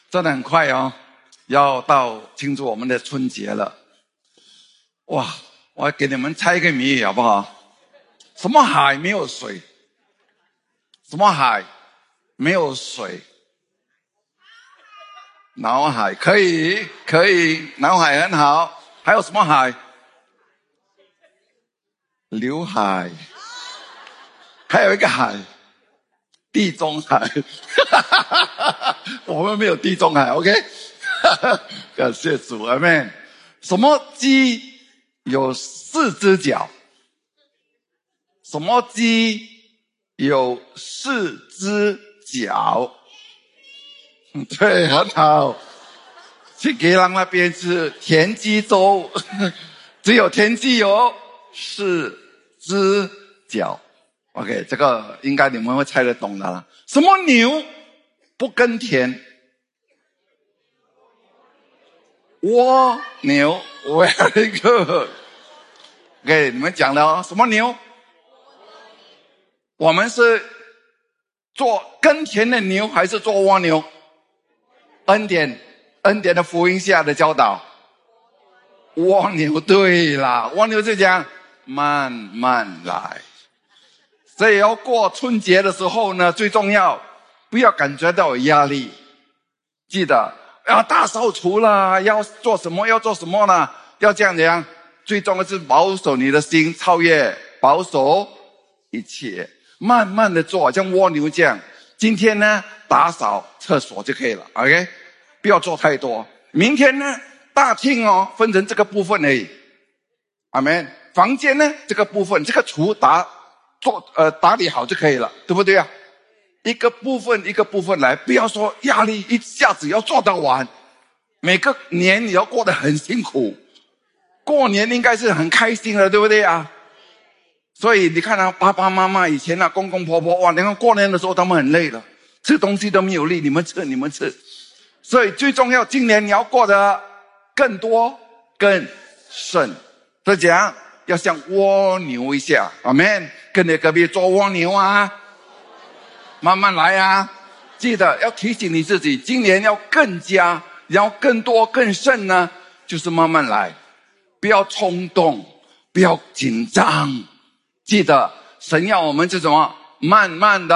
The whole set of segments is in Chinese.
真的很快哦，要到庆祝我们的春节了。哇，我给你们猜一个谜语好不好？什么海没有水？什么海没有水？脑海，可以，脑海很好。还有什么海？刘海。还有一个海，地中海。我们没有地中海 ，OK？ 感谢主，阿们。什么鸡有4只脚？什么鸡有4只脚？对，很好。去给郎那边吃田鸡粥，只有田鸡有4只脚。OK， 这个应该你们会猜得懂的啦。什么牛不耕田？蜗牛 ，Very good。OK， 你们讲了哦，什么牛？我们是做耕田的牛，还是做蜗牛？恩典的福音下的教导，蜗牛。对啦，蜗牛就讲慢慢来。所以要过春节的时候呢，最重要不要感觉到有压力，记得要大扫除啦，要做什么呢？要这样，最重要是保守你的心，超越保守一切，慢慢的做，像蜗牛这样。今天呢，打扫厕所就可以了 ，OK？ 不要做太多。明天呢，大厅哦，分成这个部分而已，阿们。房间呢，这个部分，这个厨打理好就可以了，对不对啊？一个部分来，不要说压力一下子要做到完。每个年你要过得很辛苦，过年应该是很开心的，对不对啊？所以你看啊，爸爸妈妈以前啊，公公婆婆，哇，你看过年的时候他们很累了，吃东西都没有力，你们吃。所以最重要，今年你要过得更多更顺。所以讲要像蜗牛一下，阿们，跟你隔壁做蜗牛啊，慢慢来啊。记得要提醒你自己，今年要更多更顺呢，就是慢慢来，不要冲动，不要紧张。记得神要我们是什么？慢慢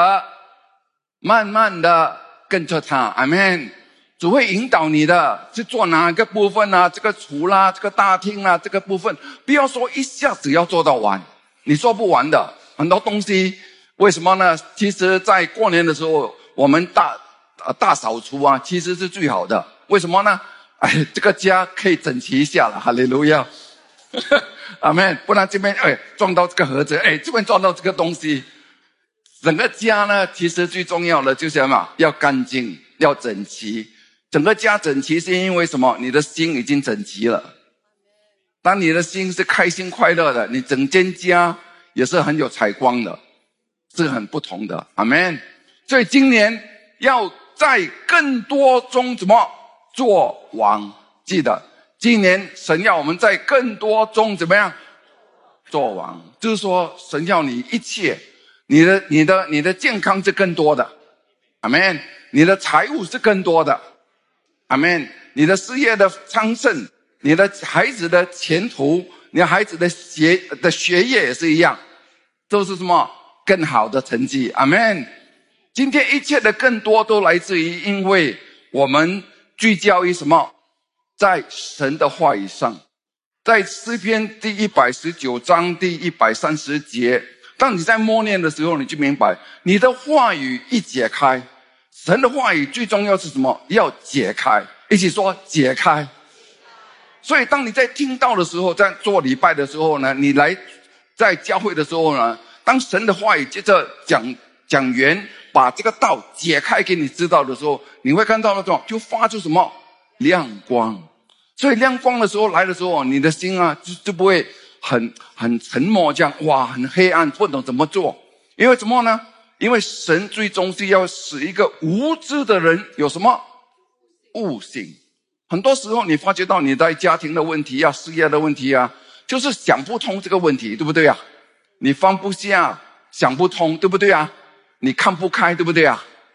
的跟着他，阿们。主会引导你的，去做哪个部分啊？这个厨啦，这个大厅啦，这个部分不要说一下子要做到完，你做不完的。很多东西为什么呢？其实在过年的时候，我们大扫除啊，其实是最好的。为什么呢？这个家可以整齐一下了，哈利路亚。阿们。不然这边撞到这个盒子，这边撞到这个东西。整个家呢，其实最重要的就是什么？要干净，要整齐。整个家整齐是因为什么？你的心已经整齐了。当你的心是开心快乐的，你整间家也是很有采光的，是很不同的。阿们。所以今年要在更多中怎么做王？记得今年神要我们在更多中怎么样做王？就是说神要你一切，你的健康是更多的，阿们。你的财务是更多的，阿们。你的事业的昌盛，你的孩子的前途，你的孩子的学业也是一样，都是什么更好的成绩，阿们。今天一切的更多都来自于因为我们聚焦于什么？在神的话语上。在诗篇第119章第130节，当你在默念的时候，你就明白，你的话语一解开，神的话语最重要是什么？要解开，一起说解开。所以当你在听到的时候，在做礼拜的时候呢，你来在教会的时候呢，当神的话语接着讲员把这个道解开给你知道的时候，你会看到那种就发出什么亮光。所以亮光的时候来的时候，你的心啊就不会很沉默这样，哇，很黑暗，不懂怎么做。因为什么呢？因为神最终是要使一个无知的人有什么悟性。很多时候你发觉到你在家庭的问题啊，事业的问题啊，就是想不通这个问题，对不对啊？你放不下，想不通，对不对啊？你看不开，对不对啊？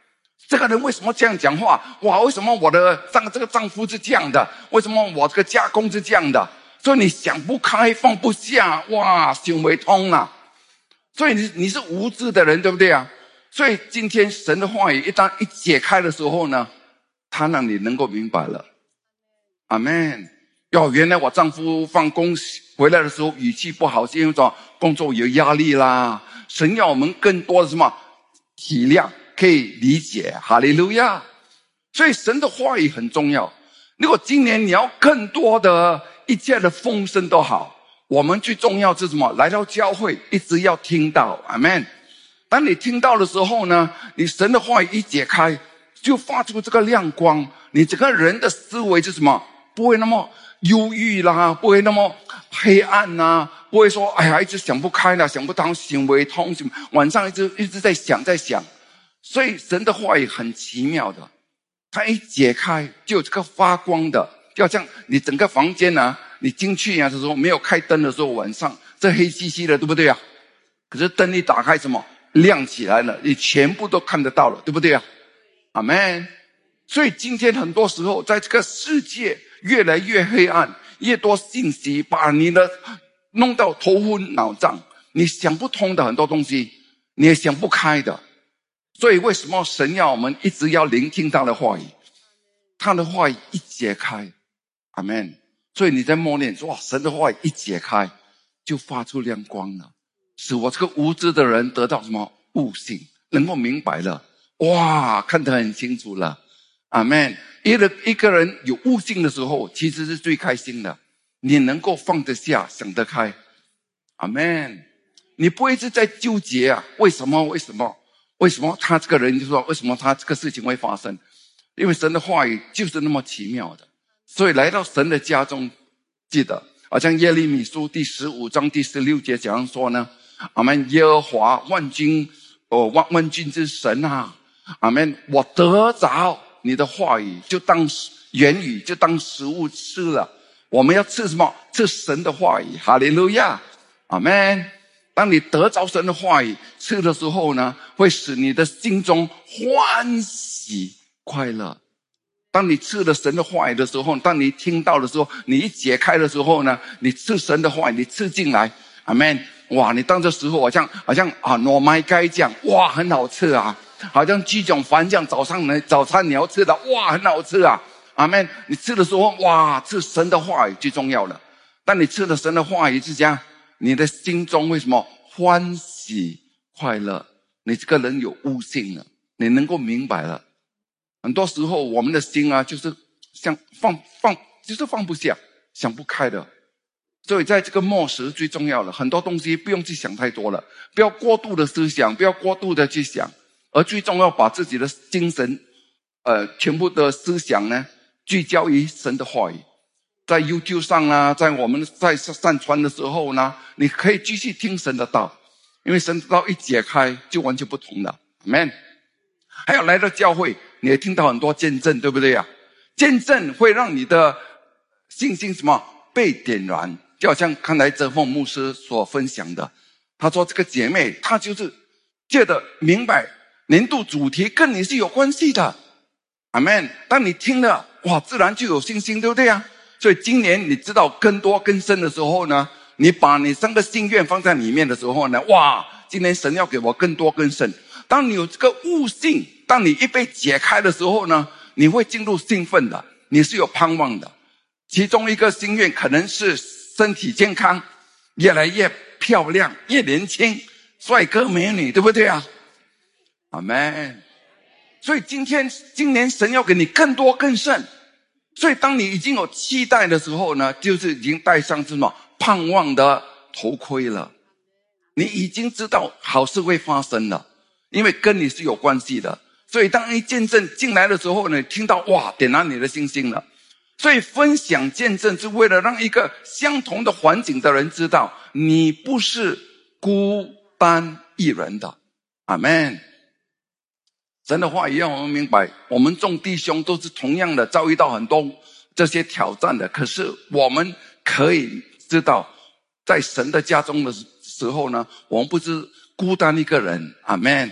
这个人为什么这样讲话？哇，为什么我的这个丈夫是这样的？为什么我这个家公是这样的？所以你想不开，放不下，哇，想不通啊！所以你是无知的人，对不对啊？所以今天神的话语一解开的时候呢，他让你能够明白了。阿们。原来我丈夫放工回来的时候语气不好，是因为说工作有压力啦。神要我们更多的什么体谅，可以理解。哈利路亚！所以神的话语很重要。如果今年你要更多的一切的丰盛都好，我们最重要是什么？来到教会一直要听到。阿们。当你听到的时候呢，你神的话语一解开，就发出这个亮光，你整个人的思维是什么？不会那么忧郁啦，不会那么黑暗啦，不会说哎呀一直想不开啦，想不通，想不通，晚上一直在想。所以神的话语很奇妙的，它一解开就有这个发光的，就好像你整个房间啊，你进去啊的时候没有开灯的时候，晚上这黑漆漆的，对不对啊？可是灯一打开，什么亮起来了，你全部都看得到了，对不对啊？阿们。所以今天很多时候在这个世界越来越黑暗，越多信息把你的弄到头昏脑胀，你想不通的很多东西，你也想不开的。所以为什么神要我们一直要聆听他的话语？他的话语一解开，阿们。所以你在默念说，哇，神的话语一解开就发出亮光了，使我这个无知的人得到什么悟性，能够明白了，哇，看得很清楚了。阿们。一个人有悟性的时候，其实是最开心的。你能够放得下，想得开。阿们。你不会一直在纠结啊，为什么他这个人就说，为什么他这个事情会发生？因为神的话语就是那么奇妙的。所以来到神的家中，记得好像耶利米书第15章第16节怎样说呢？阿们。耶和华万军之神啊，阿们。我得着你的话语，就当言语，就当食物吃了。我们要吃什么？吃神的话语。哈利路亚，阿们。当你得着神的话语吃的时候呢，会使你的心中欢喜快乐。当你吃了神的话语的时候，当你听到的时候，你一解开的时候呢，你吃神的话语，你吃进来，阿们。哇，你当这时候好像糯米鸡这样，哇，很好吃啊。好像鸡种饭这样，早餐你要吃的，哇，很好吃啊。阿们。你吃的时候，哇，吃神的话语最重要了。当你吃了神的话语是这样，你的心中为什么欢喜快乐？你这个人有悟性了，你能够明白了。很多时候我们的心啊，就是像就是放不下，想不开的。所以在这个末时最重要的，很多东西不用去想太多了，不要过度的思想，不要过度的去想，而最重要把自己的精神全部的思想呢聚焦于神的话语。在 YouTube 上啊，在我们在上传的时候呢，你可以继续听神的道，因为神的道一解开就完全不同了。 Amen。 还有来到教会，你也听到很多见证，对不对啊？见证会让你的信心什么被点燃，就好像刚才泽凤牧师所分享的，他说这个姐妹她就是借着明白年度主题跟你是有关系的。阿们。当你听了，哇，自然就有信心，对不对啊？所以今年你知道更多更深的时候呢，你把你3个心愿放在里面的时候呢，哇，今年神要给我更多更深。当你有这个悟性，当你一被解开的时候呢，你会进入兴奋的，你是有盼望的。其中一个心愿可能是身体健康，越来越漂亮，越年轻，帅哥美女，对不对啊？阿们。所以今年神要给你更多更深。所以当你已经有期待的时候呢，就是已经戴上什么盼望的头盔了。你已经知道好事会发生了，因为跟你是有关系的。所以当一见证进来的时候呢，听到，哇，点燃你的信心了。所以分享见证是为了让一个相同的环境的人知道，你不是孤单一人的。阿们。神的话也让我们明白，我们众弟兄都是同样的遭遇到很多这些挑战的，可是我们可以知道，在神的家中的时候呢，我们不是孤单一个人。阿们。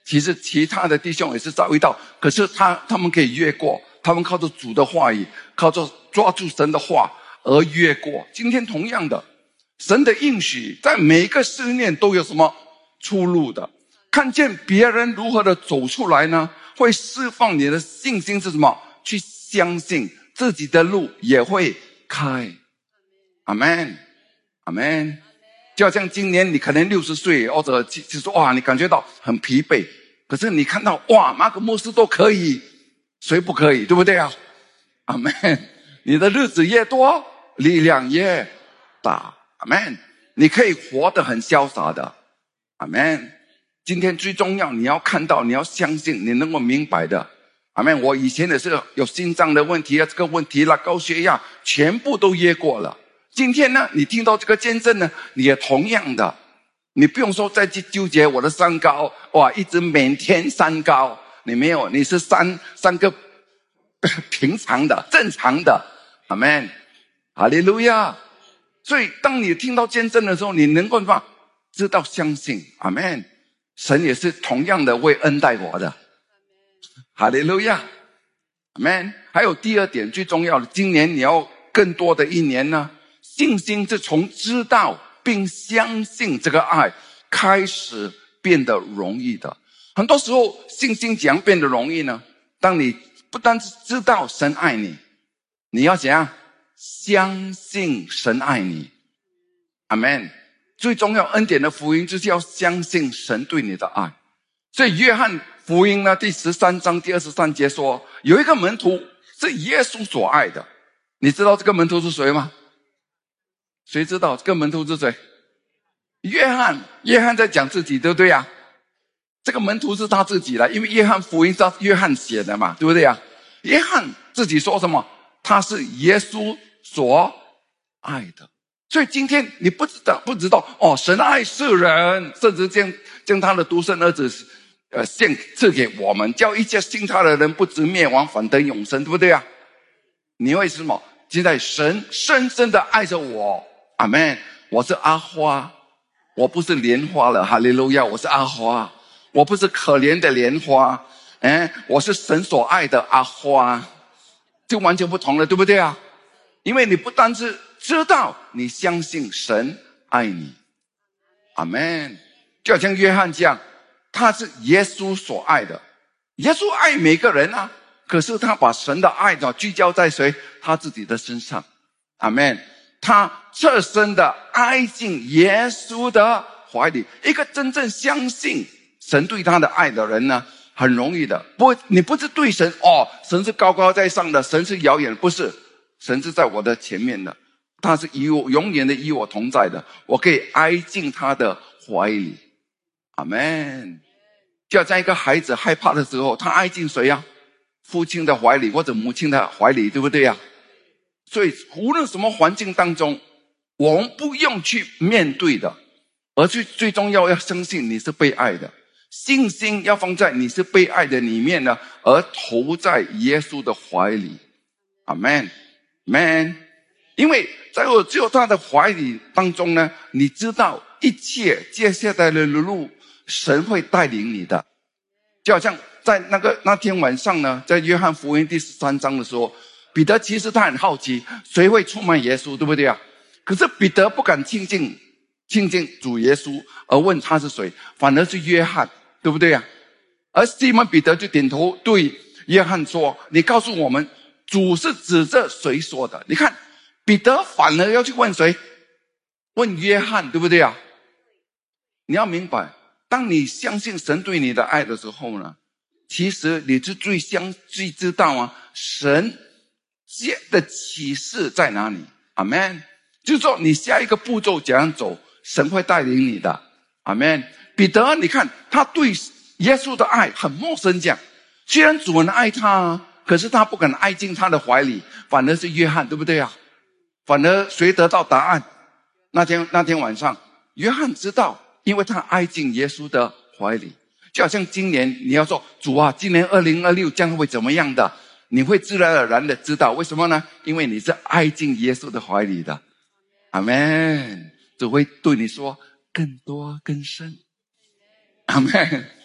其实其他的弟兄也是遭遇到，可是他们可以越过，他们靠着主的话语，靠着抓住神的话而越过。今天同样的，神的应许在每一个试炼都有什么出路的。看见别人如何的走出来呢，会释放你的信心是什么？去相信自己的路也会开。阿们，阿们。就好像今年你可能60岁，或者就是哇，你感觉到很疲惫，可是你看到哇，马可牧师都可以，谁不可以？对不对啊？阿们。你的日子越多，力量越大。阿们。你可以活得很潇洒的。阿们。今天最重要，你要看到，你要相信，你能够明白的。阿们。我以前也是有心脏的问题啊，这个问题啦，高血压，全部都越过了。今天呢，你听到这个见证呢，你也同样的，你不用说再去纠结我的三高，哇，一直每天三高，你没有，你是三个平常的、正常的。阿们，哈利路亚。所以当你听到见证的时候，你能够知道相信。阿们。神也是同样的会恩待我的。哈利路亚。阿们。还有第二点最重要的，今年你要更多的一年呢，信心是从知道并相信这个爱开始变得容易的。很多时候信心怎样变得容易呢？当你不单是知道神爱你，你要怎样相信神爱你。阿们。最重要恩典的福音就是要相信神对你的爱。所以约翰福音呢第13章第23节说，有一个门徒是耶稣所爱的。你知道这个门徒是谁吗？谁知道这个门徒是谁？约翰在讲自己，对不对啊？这个门徒是他自己的，因为约翰福音是约翰写的嘛，对不对啊？约翰自己说什么？他是耶稣所爱的。所以今天你不知道哦，神爱世人，甚至将他的独生儿子赐给我们，叫一切信他的人不至灭亡，反得永生，对不对啊？你为什么？现在神深深的爱着我。阿们。我是阿花，我不是莲花了。哈利路亚。我是阿花，我不是可怜的莲花，我是神所爱的阿花，就完全不同了，对不对啊？因为你不单是知道，你相信神爱你。阿们。就好像约翰这样，他是耶稣所爱的。耶稣爱每个人啊，可是他把神的爱聚焦在谁？他自己的身上。阿们。他侧身的爱进耶稣的怀里。一个真正相信神对他的爱的人呢，很容易的。你不是对神神是高高在上的，神是遥远，不是，神是在我的前面的，他是永远的与我同在的，我可以挨进他的怀里。阿们。就好像一个孩子害怕的时候，他挨进谁啊？父亲的怀里或者母亲的怀里，对不对啊？所以无论什么环境当中，我们不用去面对的，而最重要相信你是被爱的，信心要放在你是被爱的里面呢，而投在耶稣的怀里。阿们，阿们。因为在只有他的怀里当中呢，你知道一切接下来的路神会带领你的。就好像在那天晚上呢，在约翰福音第13章的时候，彼得其实他很好奇谁会出卖耶稣，对不对啊？可是彼得不敢亲近主耶稣而问他是谁，反而是约翰，对不对啊？而西门彼得就点头对约翰说，你告诉我们主是指着谁说的？你看彼得反而要去问谁？问约翰，对不对啊？你要明白，当你相信神对你的爱的时候呢，其实你是最知道神的启示在哪里。阿们。就是说你下一个步骤怎样走，神会带领你的。阿们。彼得你看他对耶稣的爱很陌生这样，虽然主人爱他，可是他不敢挨进他的怀里，反而是约翰，对不对啊？反而谁得到答案？那天晚上约翰知道，因为他挨进耶稣的怀里。就好像今年你要说主啊，今年2026将会怎么样的，你会自然而然的知道。为什么呢？因为你是挨进耶稣的怀里的。阿们。主会对你说更多更深。阿们。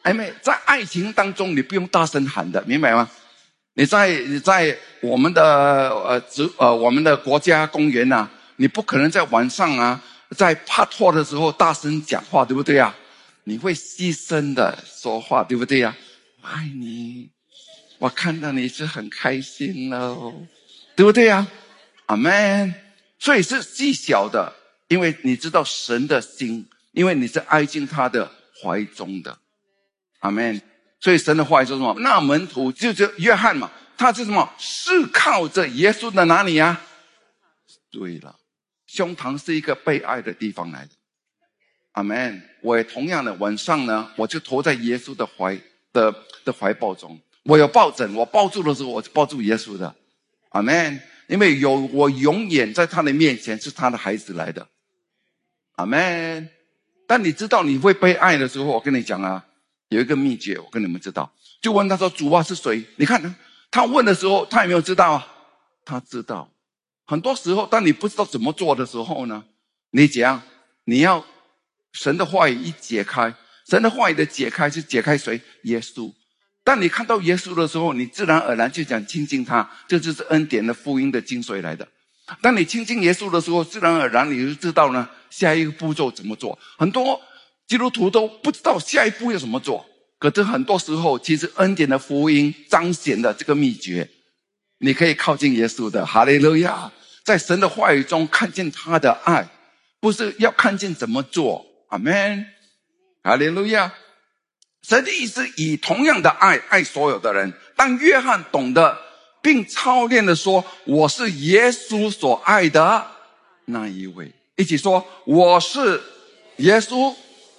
哎妹，在爱情当中你不用大声喊的，明白吗？你在我们的我们的国家公园啊，你不可能在晚上啊，在拍拖的时候大声讲话，对不对啊？你会细声的说话，对不对啊？我爱你，我看到你是很开心喽，对不对啊？阿们。所以是细小的，因为你知道神的心，因为你是挨进他的怀中的。阿们。所以神的话语说什么？那门徒就是约翰嘛，他是什么？是靠着耶稣的哪里啊？对了，胸膛是一个被爱的地方来的。阿们。我也同样的晚上呢，我就投在耶稣的怀抱中。我有抱枕，我抱住的时候，我就抱住耶稣的。阿们。因为我永远在他的面前是他的孩子来的。阿们。但你知道你会被爱的时候，我跟你讲啊，有一个秘诀，我跟你们知道。就问他说：“主啊，是谁？”你看他问的时候，他有没有知道啊？他知道。很多时候当你不知道怎么做的时候呢，你怎样？你要神的话语一解开，神的话语的解开是解开谁？耶稣。当你看到耶稣的时候，你自然而然就想亲近他，这就是恩典的福音的精髓来的。当你亲近耶稣的时候，自然而然你就知道呢，下一个步骤怎么做。很多基督徒都不知道下一步要怎么做，可是很多时候其实恩典的福音彰显的这个秘诀，你可以靠近耶稣的。哈利路亚。在神的话语中看见他的爱，不是要看见怎么做。阿们。哈利路亚。神的意思以同样的爱所有的人。当约翰懂得并操练的说：“我是耶稣所爱的那一位。”一起说：“我是耶稣。”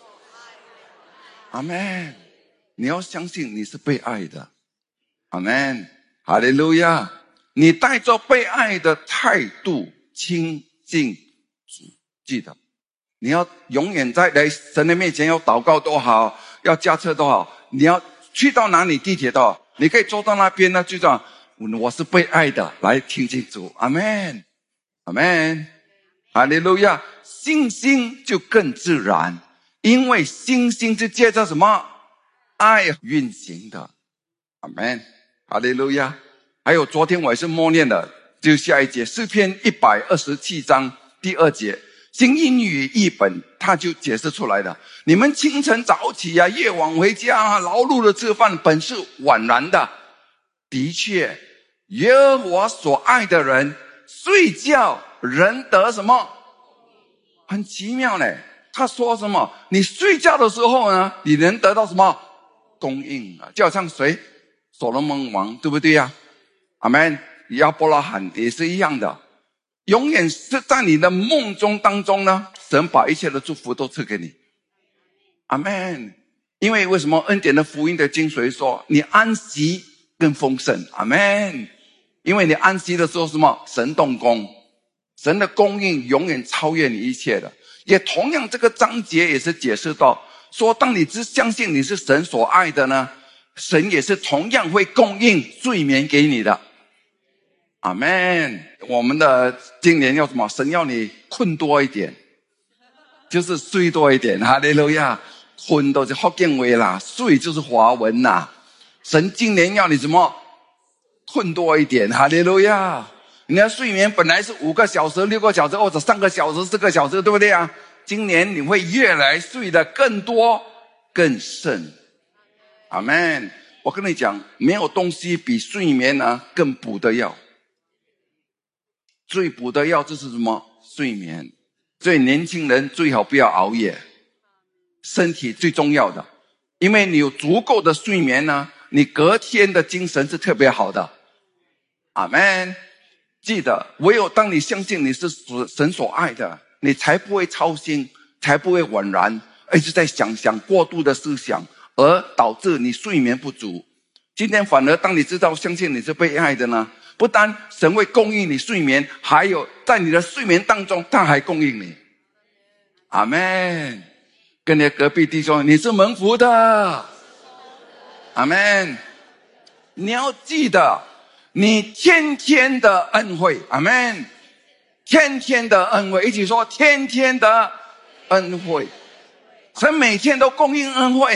阿们。你要相信你是被爱的。阿们。哈利路亚。你带着被爱的态度亲近主。记得你要永远在神的面前，要祷告多好，要驾车多好，你要去到哪里地铁多好，你可以坐到那边呢，就这样，我是被爱的，来亲近主。阿们。阿们。哈利路亚。信心就更自然，因为信心是借着什么？爱运行的。阿们。哈利路亚。还有昨天我也是默念的，就下一节诗篇127章第2节，新英语译本他就解释出来了。你们清晨早起啊，夜晚回家啊，劳碌的吃饭本是枉然的。的确，耶和华所爱的人睡觉人得什么？很奇妙呢。他说什么？你睡觉的时候呢，你能得到什么？供应啊，就好像谁？所罗门王，对不对呀？阿们。亚伯拉罕也是一样的，永远是在你的梦中当中呢，神把一切的祝福都赐给你。阿们。因为什么？恩典的福音的精髓说，你安息更丰盛。阿们。因为你安息的时候什么？神动工，神的供应永远超越你一切的。也同样这个章节也是解释到说，当你只相信你是神所爱的呢，神也是同样会供应睡眠给你的。阿们。我们的今年要什么？神要你困多一点，就是睡多一点。哈利路亚。困都是福建话啦，睡就是华文啦。神今年要你什么？困多一点。哈利路亚。你的睡眠本来是5个小时、6个小时，或者3个小时、4个小时，对不对啊？今年你会越来睡得更多更深。阿们。我跟你讲，没有东西比睡眠呢更补的药。最补的药就是什么？睡眠。所以年轻人最好不要熬夜，身体最重要的。因为你有足够的睡眠呢，你隔天的精神是特别好的。阿们。记得，唯有当你相信你是神所爱的，你才不会操心，才不会枉然，一直在想过度的思想，而导致你睡眠不足。今天反而当你知道相信你是被爱的呢，不单神会供应你睡眠，还有在你的睡眠当中他还供应你。阿们。跟你的隔壁弟兄，你是蒙福的。阿们。你要记得你天天的恩惠。阿们。天天的恩惠，一起说天天的恩惠。神每天都供应恩惠啊，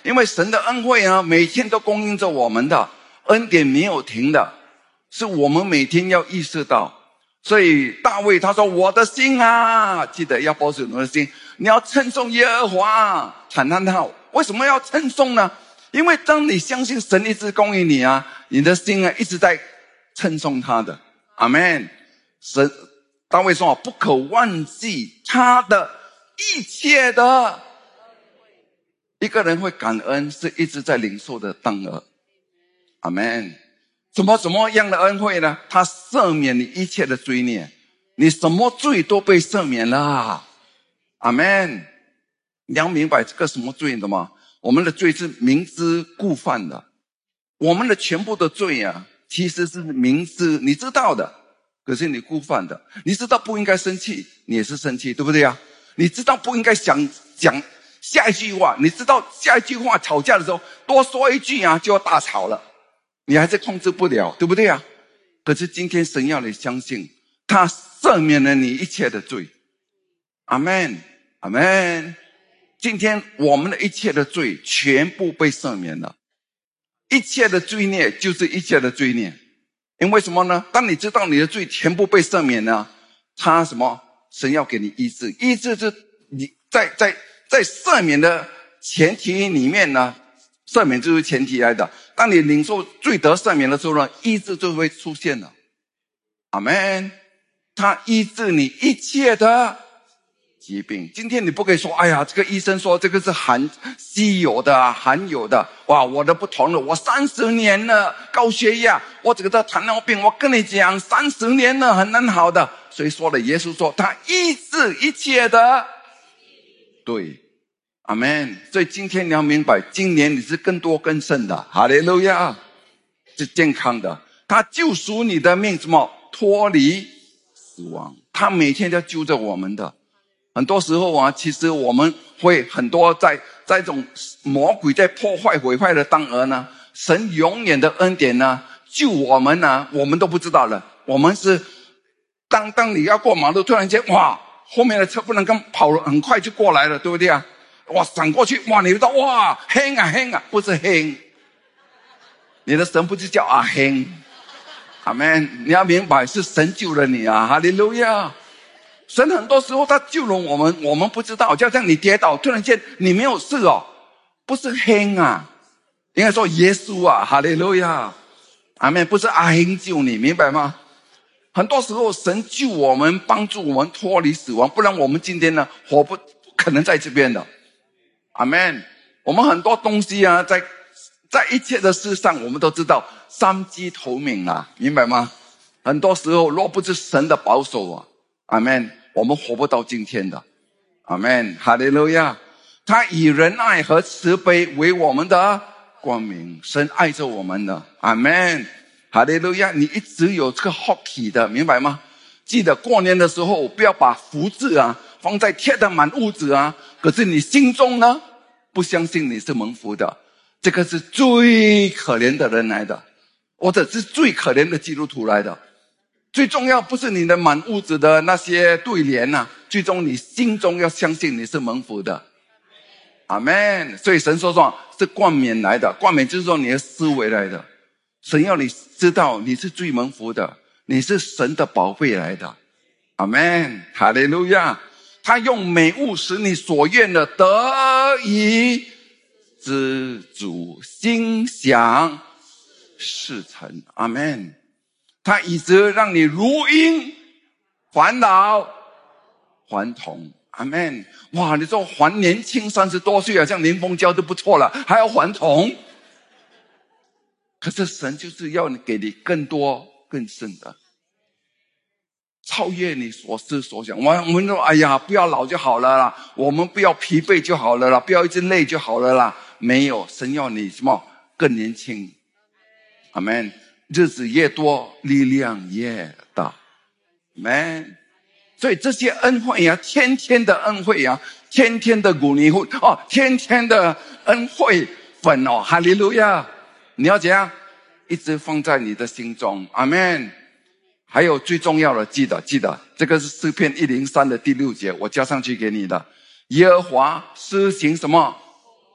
因为神的恩惠啊，每天都供应着我们的恩典没有停的，是我们每天要意识到。所以大卫他说，我的心啊，记得要保守你的心，你要称颂耶和华，惨叹他。为什么要称颂呢？因为当你相信神一直供应你啊，你的心啊一直在称颂他的。阿们。大卫说，不可忘记他的一切的。一个人会感恩，是一直在领受的当儿。阿们。怎么样的恩惠呢？他赦免你一切的罪孽，你什么罪都被赦免了。阿们。你要明白这个什么罪的吗？我们的罪是明知故犯的，我们的全部的罪啊，其实是明知你知道的，可是你故犯的。你知道不应该生气，你也是生气，对不对啊？你知道不应该讲下一句话，你知道下一句话吵架的时候多说一句啊就要大吵了，你还是控制不了，对不对啊？可是今天神要你相信，他赦免了你一切的罪。阿们，阿们。今天我们的一切的罪全部被赦免了，一切的罪孽就是一切的罪孽。因为什么呢？当你知道你的罪全部被赦免了，他什么？神要给你医治。医治是你在赦免的前提里面呢，赦免就是前提来的。当你领受罪得赦免的时候呢，医治就会出现了。阿们。他医治你一切的疾病。今天你不可以说，哎呀，这个医生说这个是稀有的罕有的。哇，我的不同了，我30年了高血压，我这个糖尿病，我跟你讲30年了很难好的。谁说的？耶稣说他医治一切的。对，阿们。所以今天你要明白，今年你是更多更胜的，哈利路亚，是健康的。他救赎你的命，什么？脱离死亡。他每天都救着我们的。很多时候啊，其实我们会很多在这种魔鬼在破坏毁坏的当儿呢，神永远的恩典呢救我们呢，我们都不知道了。我们是当你要过马路，突然间哇，后面的车不能跟跑了，很快就过来了，对不对啊？哇，闪过去，哇，你知道哇，黑啊，不是黑，你的神不是叫阿黑。阿们。你要明白是神救了你啊，哈利路亚。神很多时候他救了我们，我们不知道。就像你跌倒，突然间你没有事哦，不是黑啊，应该说耶稣啊，哈利路亚，阿们。不是阿黑救你，明白吗？很多时候神救我们，帮助我们脱离死亡，不然我们今天呢活不可能在这边的。阿们。我们很多东西啊，在一切的事上我们都知道三机透明啊，明白吗？很多时候若不是神的保守啊，阿们，我们活不到今天的。阿们，哈利路亚。他以仁爱和慈悲为我们的光明，神爱着我们的。阿们，哈利路亚。你一直有这个 hockey 的，明白吗？记得过年的时候不要把福字啊放在贴得满屋子啊，可是你心中呢不相信你是蒙福的，这个是最可怜的人来的，或者是最可怜的基督徒来的。最重要不是你的满屋子的那些对联啊，最终你心中要相信你是蒙福的。阿们。所以神说是冠冕来的，冠冕就是说你的思维来的。神要你知道你是最蒙福的，你是神的宝贝来的。阿们，哈利路亚。他用美物使你所愿的得以知足，心想事成。阿们。他一直让你如鹰返老还童。阿们。哇，你说还年轻30多岁啊，像林凤娇都不错了，还要还童。可是神就是要给你更多更深的，超越你所思所想。我们说哎呀，不要老就好了啦，我们不要疲惫就好了啦，不要一直累就好了啦。没有，神要你什么？更年轻。阿们。日子越多，力量越大。阿们。所以这些恩惠啊，天天的恩惠啊，天天的鼓励哦，天天的恩惠粉哦，哈利路亚。你要怎样？一直放在你的心中。阿们。还有最重要的，记得这个是诗篇103的第6节，我加上去给你的。耶和华施行什么？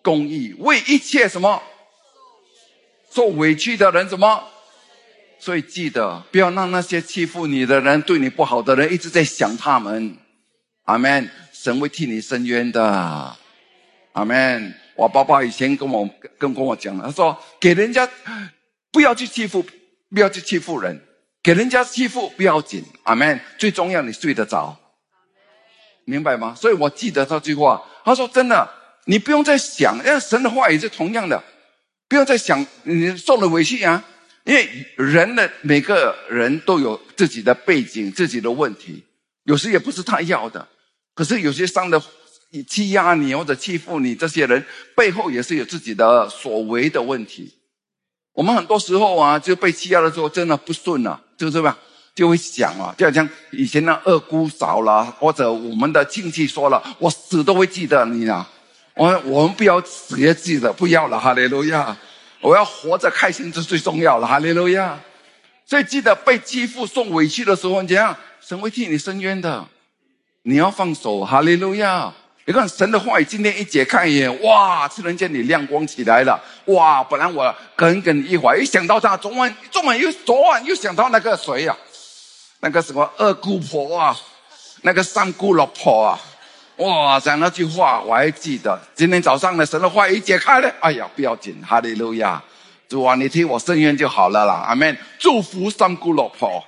公义，为一切什么受委屈的人什么。所以记得不要让那些欺负你的人，对你不好的人一直在想他们。阿们，神会替你伸冤的。阿们，我爸爸以前跟我讲，他说给人家不要去欺负人，给人家欺负不要紧。阿们，最重要你睡得着，明白吗？所以我记得这句话，他说真的，你不用再想，因为神的话也是同样的，不要再想你受了委屈啊。因为每个人都有自己的背景，自己的问题，有时也不是他要的。可是有些伤的欺压你或者欺负你，这些人背后也是有自己的所为的问题。我们很多时候啊，就被欺压的时候真的不顺了，就是吧，就会想啊，就好像以前的二姑嫂啦，或者我们的亲戚说了，我死都会记得你啊。我们不要死也记得，不要了，哈利路亚。我要活着开心是最重要的，哈利路亚。所以记得被欺负受委屈的时候，怎样？神会替你伸冤的，你要放手，哈利路亚。你看神的话语今天一解开眼，哇，突然间你亮光起来了，哇，本来我耿一会儿，一想到他昨晚又想到那个谁啊，那个什么二姑婆啊，那个三姑老婆啊，哇，讲那句话我还记得。今天早上的神的话一解开了，哎呀，不要紧，哈利路亚，主啊，你替我伸冤就好了啦，阿们。祝福三姑老婆。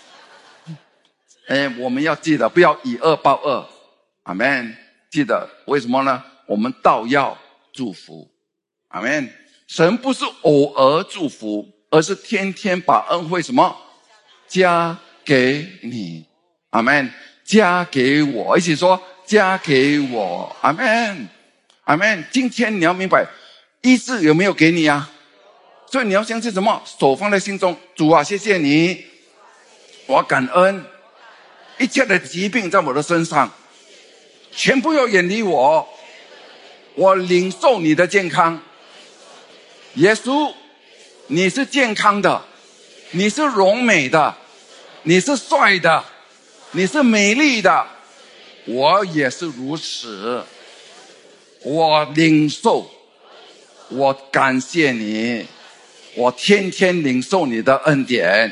我们要记得不要以恶报恶，阿们。记得为什么呢？我们倒要祝福，阿们。神不是偶尔祝福，而是天天把恩惠什么加给你，阿们。加给我，一起说加给我，阿们，阿们。今天你要明白，医治有没有给你啊？所以你要相信什么？手放在心中，主啊，谢谢你，我感恩，一切的疾病在我的身上全部要远离我，我领受你的健康。耶稣，你是健康的，你是荣美的，你是帅的，你是美丽的，我也是如此。我领受，我感谢你，我天天领受你的恩典。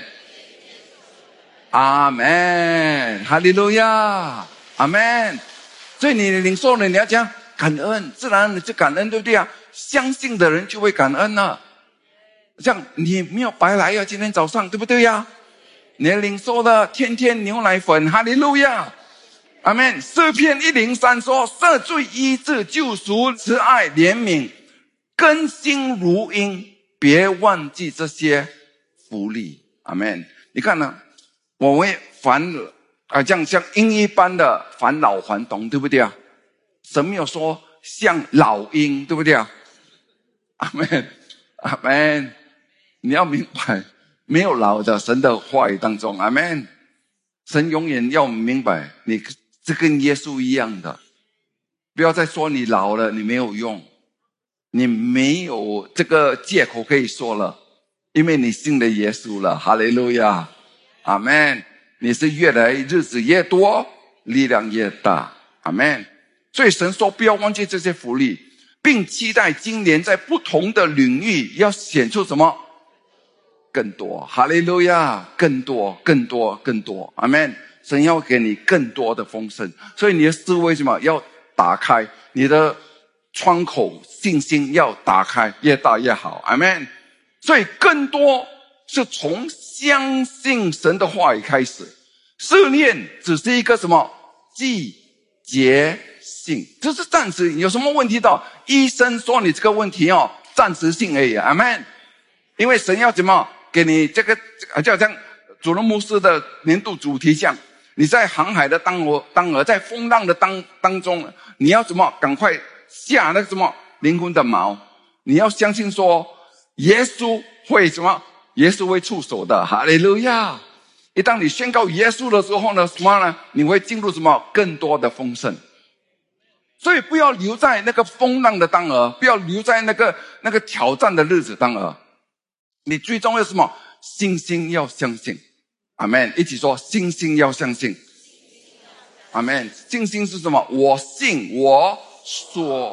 阿们，哈利路亚，阿们。所以你领受了，你要讲感恩，自然你就感恩，对不对啊？相信的人就会感恩了。像你没有白来啊，今天早上，对不对呀？你领受了天天牛奶粉，哈利路亚，阿们。诗篇103说，赦罪医治救赎慈爱怜悯更新如鹰，别忘记这些福利，阿们。你看呢，我会像鹰一般的返老还童，对不对啊？神没有说像老鹰，对不对啊？阿们，阿们。你要明白，没有老的，神的话语当中，阿们。神永远要明白，你是跟耶稣一样的，不要再说你老了，你没有用，你没有这个借口可以说了，因为你信了耶稣了，哈利路亚，阿们。你是越来日子越多，力量越大，阿们。所以神说不要忘记这些福利，并期待今年在不同的领域要显出什么更多，哈利路亚，更多更多更多，阿们。神要给你更多的丰盛，所以你的思维什么要打开，你的窗口信心要打开，越大越好，阿们。所以更多是从相信神的话语开始。试炼只是一个什么季节性，就是暂时，有什么问题的医生说你这个问题暂时性而已，阿们。因为神要怎么给你这个，就好像主任牧师的年度主题像，你在航海的当儿，在风浪的当中，你要怎么赶快下那个什么灵魂的锚，你要相信说耶稣会什么，耶稣会出手的，哈利路亚。一旦你宣告耶稣的时候呢，什么呢？你会进入什么更多的丰盛。所以不要留在那个风浪的当儿，不要留在那个挑战的日子当儿。你最重要是什么？信心要相信，阿们。一起说信心要相信，阿们。信心是什么？我信我说，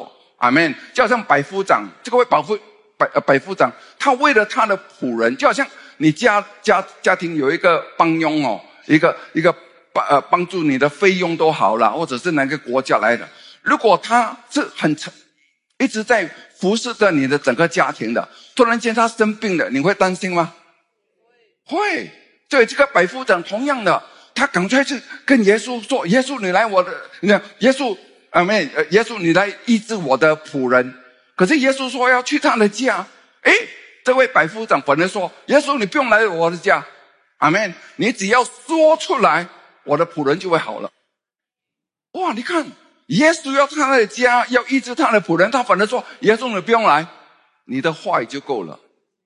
阿们。就好像百夫长，这个百夫长，他为了他的仆人，就好像你家庭有一个帮佣哦，一个帮助你的费用都好了，或者是哪个国家来的，如果他是一直在服侍着你的整个家庭的，突然间他生病了，你会担心吗？会。对，这个百夫长同样的，他赶快去跟耶稣说：“耶稣，你来我的，耶稣，阿们，耶稣，你来医治我的仆人。”可是耶稣说要去他的家，这位百夫长本来说：“耶稣，你不用来我的家，阿们，你只要说出来，我的仆人就会好了。”哇，你看，耶稣要他的家，要医治他的仆人，他反而说：“耶稣，你不用来，你的话语就够了。”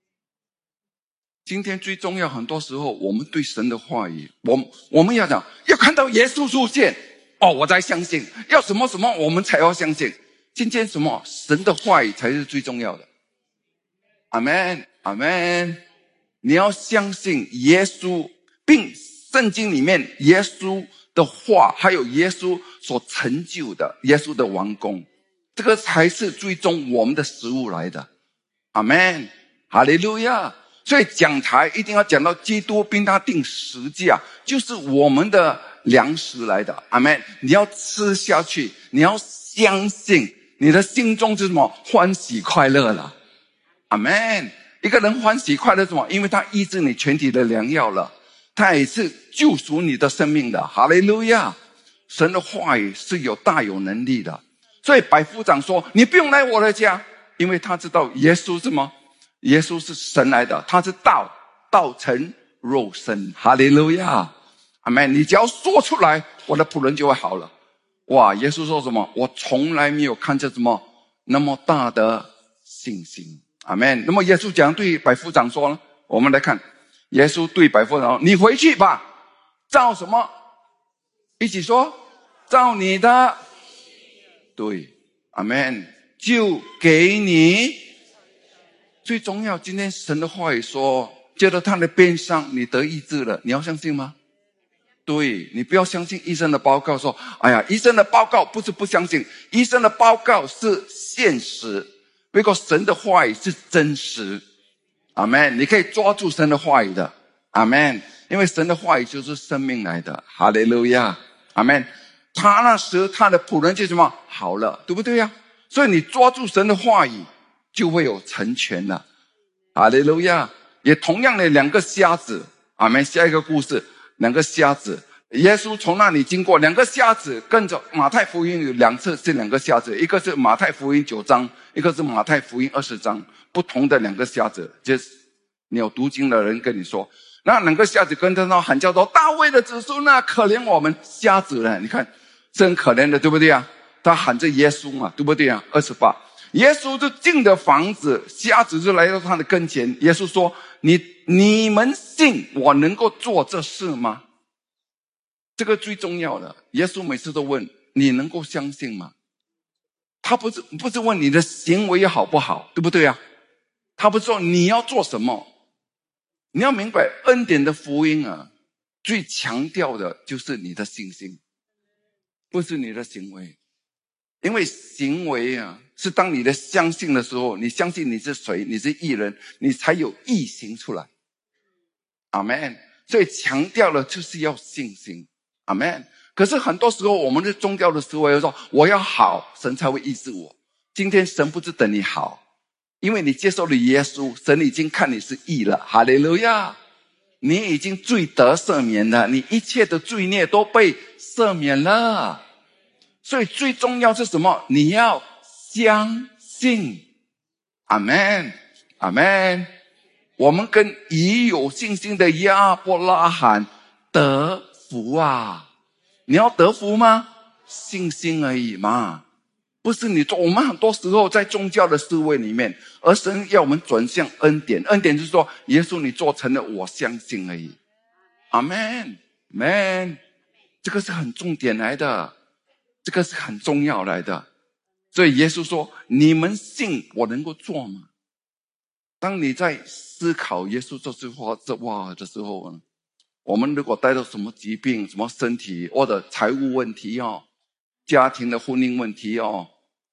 今天最重要，很多时候我们对神的话语，我们要讲，要看到耶稣出现，我才相信，要什么什么我们才要相信。今天什么？神的话语才是最重要的。阿们，阿们。你要相信耶稣，并圣经里面耶稣的话，还有耶稣所成就的，耶稣的完工，这个才是最终我们的食物来的。阿们，哈利路亚。所以讲台一定要讲到基督并他定十架，就是我们的粮食来的。阿们，你要吃下去，你要相信，你的心中是什么？欢喜快乐了。阿们。一个人欢喜快乐什么？因为他医治你全体的良药了，他也是救赎你的生命的。哈利路亚。神的话语是大有能力的。所以百夫长说：“你不用来我的家。”因为他知道耶稣是什么？耶稣是神来的，他是道成肉身。哈利路亚。阿们。你只要说出来，我的仆人就会好了。哇，耶稣说什么？我从来没有看见什么那么大的信心。阿们。那么耶稣讲对百夫长说呢？我们来看，耶稣对百夫长说：“你回去吧，照什么？一起说，照你的。”对，阿们。就给你。最重要，今天神的话语说，接着他的鞭伤，你得医治了，你要相信吗？对，你不要相信医生的报告说，哎呀，医生的报告不是不相信，医生的报告是现实，不过神的话语是真实。阿们。你可以抓住神的话语的。阿们。因为神的话语就是生命来的。哈利路亚。阿们。他那时他的仆人就什么？好了，对不对呀？所以你抓住神的话语，就会有成全了。哈利路亚。也同样的两个瞎子，阿们。下一个故事，两个瞎子，耶稣从那里经过，两个瞎子跟着。马太福音有两次是两个瞎子，一个是马太福音9章，一个是马太福音20章，不同的两个瞎子。就是你有读经的人跟你说，那两个瞎子跟着那喊叫说：“大卫的子孙啊，可怜我们！”瞎子呢，你看是很可怜的，对不对啊？他喊着耶稣嘛，对不对啊？28，耶稣就进的房子，瞎子就来到他的跟前。耶稣说：“你们信我能够做这事吗？”这个最重要的。耶稣每次都问你能够相信吗？他不是问你的行为好不好，对不对啊？他不是说你要做什么。你要明白，恩典的福音啊，最强调的就是你的信心，不是你的行为。因为行为啊，是当你的相信的时候，你相信你是谁，你是义人，你才有义行出来。阿们。所以强调的就是要信心。阿们。可是很多时候我们的宗教的思维说，我要好，神才会医治我。今天神不是等你好，因为你接受了耶稣，神已经看你是义了。哈利路亚。你已经罪得赦免了，你一切的罪孽都被赦免了。所以最重要是什么？你要相信。阿们。阿们。我们跟已有信心的亚伯拉罕得福啊。你要得福吗？信心而已嘛，不是你做。我们很多时候在宗教的思维里面，而神要我们转向恩典。恩典就是说，耶稣你做成了，我相信而已。阿们。阿们。这个是很重点来的，这个是很重要来的。所以耶稣说，你们信我能够做吗？当你在思考耶稣这句话的时候呢，我们如果带到什么疾病，什么身体或者财务问题家庭的婚姻问题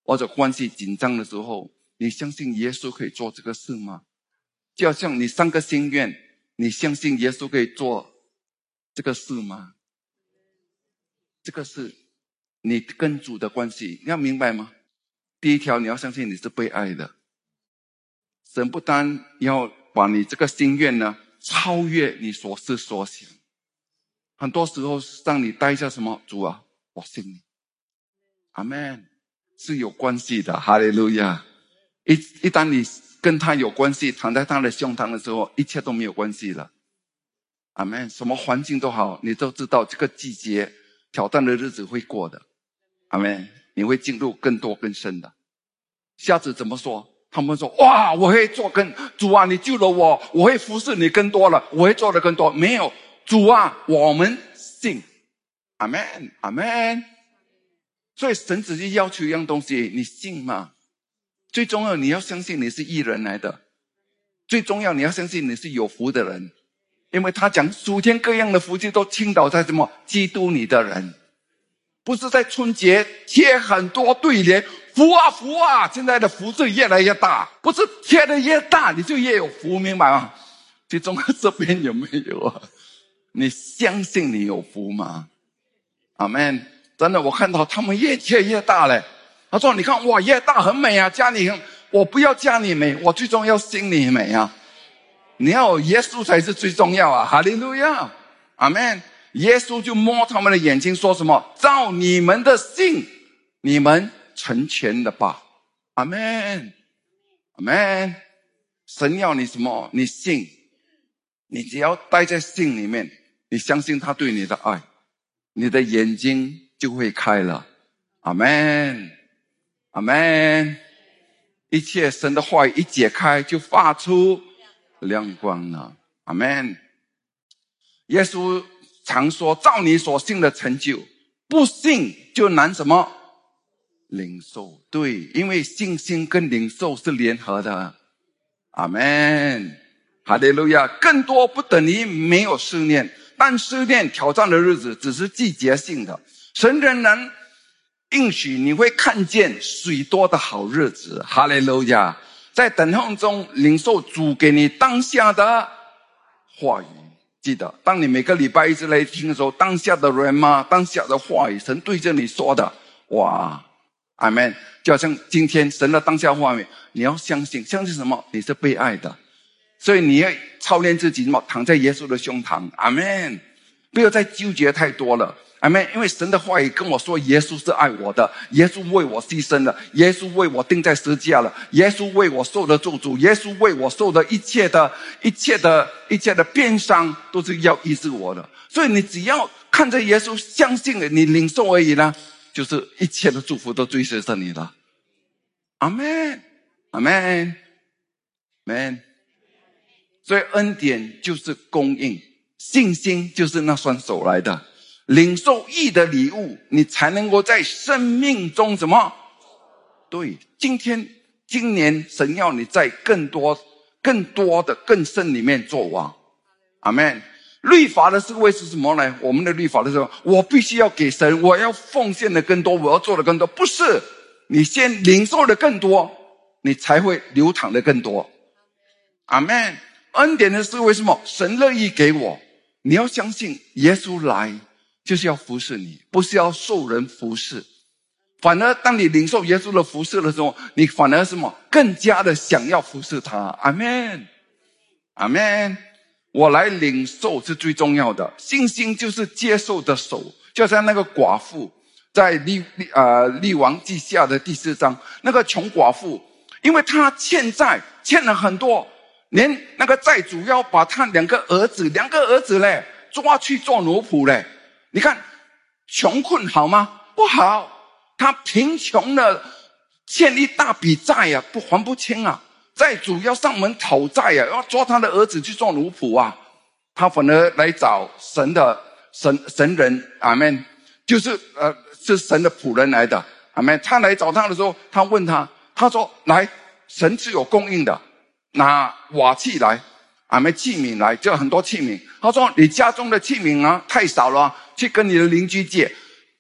或者关系紧张的时候，你相信耶稣可以做这个事吗？就好像你3个心愿，你相信耶稣可以做这个事吗？这个是你跟主的关系，你要明白吗？第一条，你要相信你是被爱的。神不单要把你这个心愿呢超越你所思所想，很多时候让你带下什么？主啊，我信你。阿们，是有关系的。哈利路亚！一旦你跟他有关系，躺在他的胸膛的时候，一切都没有关系了。阿们，什么环境都好，你都知道这个季节挑战的日子会过的。阿们，你会进入更多更深的。下次怎么说？他们说，哇，我会做主啊，你救了我，我会服侍你更多了，我会做的更多。没有，主啊，我们信。阿们，阿们。所以神只是要求一样东西，你信吗？最重要，你要相信你是义人来的。最重要，你要相信你是有福的人，因为他讲诸天各样的福气都倾倒在什么？基督你的人。不是在春节贴很多对联，福啊福啊，现在的福字越来越大，不是贴的越大你就越有福，明白吗？最重要这边有没有啊？你相信你有福吗？阿们。真的，我看到他们越贴越大嘞。他说你看，哇，越大很美啊，家里我不要家里美，我最重要心里美啊。你要有耶稣才是最重要啊。哈利路亚，阿们。耶稣就摸他们的眼睛说什么？照你们的信，你们成全了吧。阿们，阿们。神要你什么？你信，你只要待在信里面，你相信他对你的爱，你的眼睛就会开了。阿们，阿们。一切神的话语一解开，就发出亮光了。阿们。耶稣常说，照你所信的成就，不信就难什么？领受。对，因为信心跟领受是联合的。阿们，哈利路亚。更多不等于没有试炼，但试炼挑战的日子只是季节性的。神仍然应许你会看见许多的好日子。哈利路亚。在等候中领受主给你当下的话语。记得，当你每个礼拜一直来听的时候，当下的人吗？当下的话语，神对着你说的，哇，阿们。就好像今天神的当下话语，你要相信，相信什么？你是被爱的，所以你要操练自己，躺在耶稣的胸膛。阿们。不要再纠结太多了。阿们。因为神的话语跟我说，耶稣是爱我的，耶稣为我牺牲了，耶稣为我钉在十字架了，耶稣为我受的咒诅，耶稣为我受的一切的鞭伤，都是要医治我的。所以你只要看着耶稣，相信了，你领受而已呢，就是一切的祝福都追随着你了。阿们，阿们，阿们。所以恩典就是供应，信心就是那双手来的。领受义的礼物，你才能够在生命中什么？对，今年神要你在更多的更深里面做王。阿们。律法的思维是什么呢？我们的律法的时候，我必须要给神，我要奉献的更多，我要做的更多。不是，你先领受的更多，你才会流淌的更多。阿们。恩典的思维是什么？神乐意给我，你要相信耶稣来就是要服侍你，不是要受人服侍。反而当你领受耶稣的服侍的时候，你反而什么？更加的想要服侍他。阿们，阿们。我来领受是最重要的。信心就是接受的手，就像那个寡妇在列王记下的第4章，那个穷寡妇，因为她欠债，欠了很多，连那个债主要把他两个儿子嘞抓去做奴仆嘞。你看穷困好吗？不好。他贫穷的欠一大笔债啊，还不清啊，债主要上门讨债啊，要抓他的儿子去做奴仆啊。他反而来找神人。阿们。就是是神的仆人来的。阿们。他来找他的时候，他问他说，来，神是有供应的，拿瓦器来，阿们，器皿来，就很多器皿。他说你家中的器皿啊太少了，去跟你的邻居借。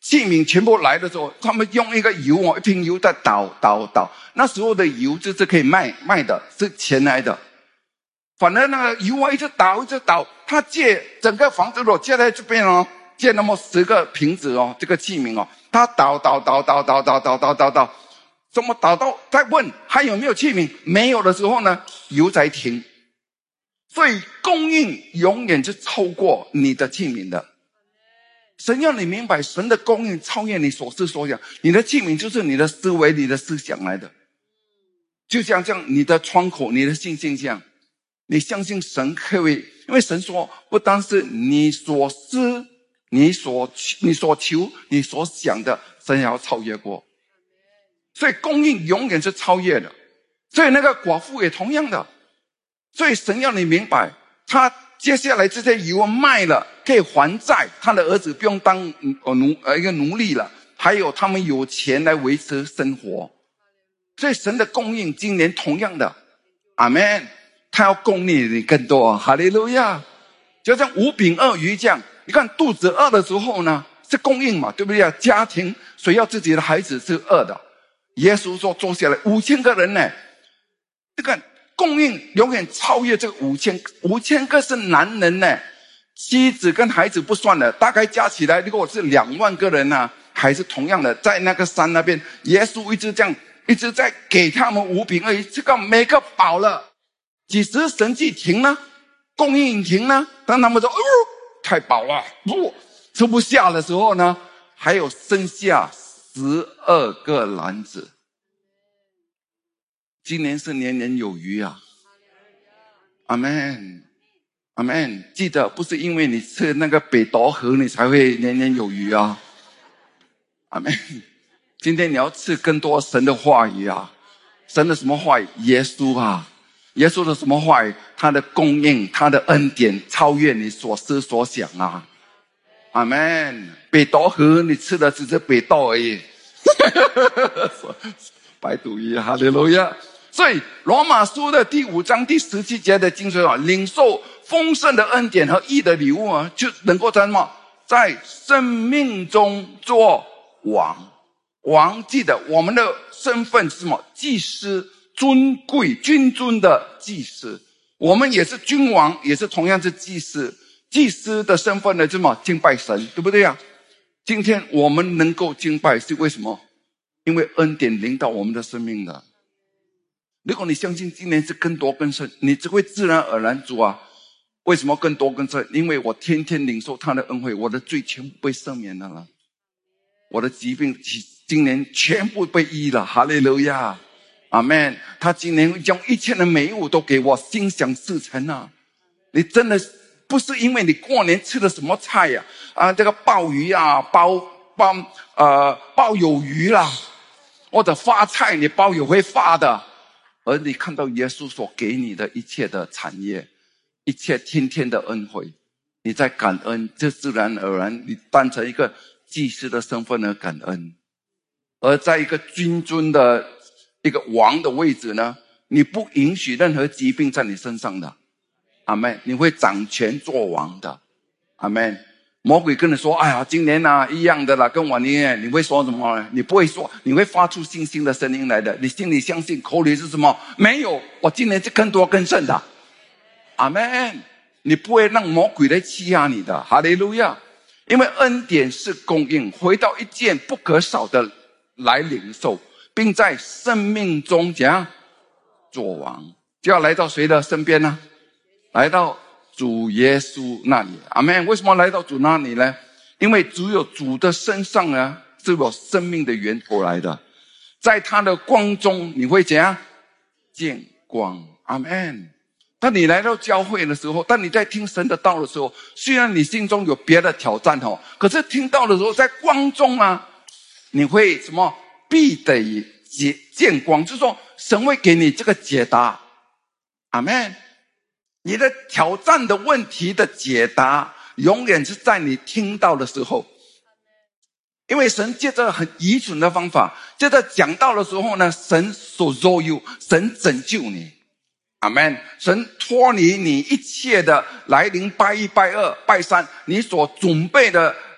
器皿全部来的时候，他们用一个油一瓶油在倒。那时候的油就是可以卖的，是钱来的。反正那个油一直倒，他借整个房子借在这边借那么10个瓶子这个器皿他倒，怎么倒到再问还有没有器皿？没有的时候呢，油才停。所以供应永远是超过你的器皿的。神要你明白，神的供应超越你所思所想。你的器皿就是你的思维、你的思想来的。就像这样，你的窗口、你的信心这样，你相信神可以，因为神说，不单是你所思、你所求、你所想的，神要超越过。所以供应永远是超越的。所以那个寡妇也同样的。所以神要你明白，他接下来这些油卖了可以还债，他的儿子不用当一个奴隶了，还有他们有钱来维持生活。所以神的供应今年同样的，阿们，他要供应你更多，哈利路亚。就像5饼2鱼这样，你看肚子饿的时候呢，是供应嘛，对不对？家庭谁要自己的孩子是饿的，耶稣说坐下来5000个人呢，这个供应永远超越这个5000个是男人呢，妻子跟孩子不算了，大概加起来如果是2万个人啊，还是同样的，在那个山那边，耶稣一直这样一直在给他们5饼2鱼，这个每个饱了。几时神迹停呢？供应停呢？当他们说太饱了，吃不下的时候呢，还有剩下12个篮子。今年是年年有余啊，阿们，阿们。记得不是因为你吃那个北斗河你才会年年有余啊，阿们。今天你要吃更多神的话语啊，神的什么话语？耶稣啊，耶稣的什么话语？他的供应，他的恩典超越你所思所想啊，阿们。北斗河你吃的只是北斗而已，白赌一，哈利路亚。所以罗马书的第5章第17节的经文领受丰盛的恩典和义的礼物就能够在什么？在生命中做王。王，记得我们的身份是什么？祭司，尊贵君尊的祭司。我们也是君王，也是同样是祭司。祭司的身份呢，就是什么？敬拜神，对不对啊？今天我们能够敬拜是为什么？因为恩典领导我们的生命的。如果你相信今年是更多更深，你只会自然而然主啊，为什么更多更深？因为我天天领受他的恩惠，我的罪全部被赦免了，我的疾病今年全部被医了，哈利路亚，阿们。他今年将一切的美物都给我，心想事成啊。你真的不是因为你过年吃了什么菜这个鲍鱼啊，鲍有鱼啦，或者发菜你鲍也会发的，而你看到耶稣所给你的一切的产业，一切天天的恩惠，你在感恩，这自然而然你当成一个祭司的身份而感恩。而在一个君尊的一个王的位置呢，你不允许任何疾病在你身上的，阿们。你会掌权做王的，阿们。魔鬼跟你说，哎呀，今年一样的啦，跟往年你会说什么呢？你不会说，你会发出信心的声音来的。你心里相信，口里是什么？没有，我今年是更多更胜的，阿们。你不会让魔鬼来欺压你的，哈利路亚。因为恩典是供应，回到一件不可少的来领受，并在生命中怎样做王，就要来到谁的身边呢？来到主耶稣那里，阿们。为什么来到主那里呢？因为只有主的身上呢，是有生命的源头来的，在他的光中你会怎样见光，阿们。当你来到教会的时候，当你在听神的道的时候，虽然你心中有别的挑战可是听到的时候，在光中你会什么？必得见光，就是说神会给你这个解答，阿们。你的挑战的问题的解答永远是在你听到的时候，因为神借着很愚蠢的方法，借着讲道的时候呢，神所救you，神拯救你，阿们。神脱离你一切的来临拜1拜2拜3，你所准备的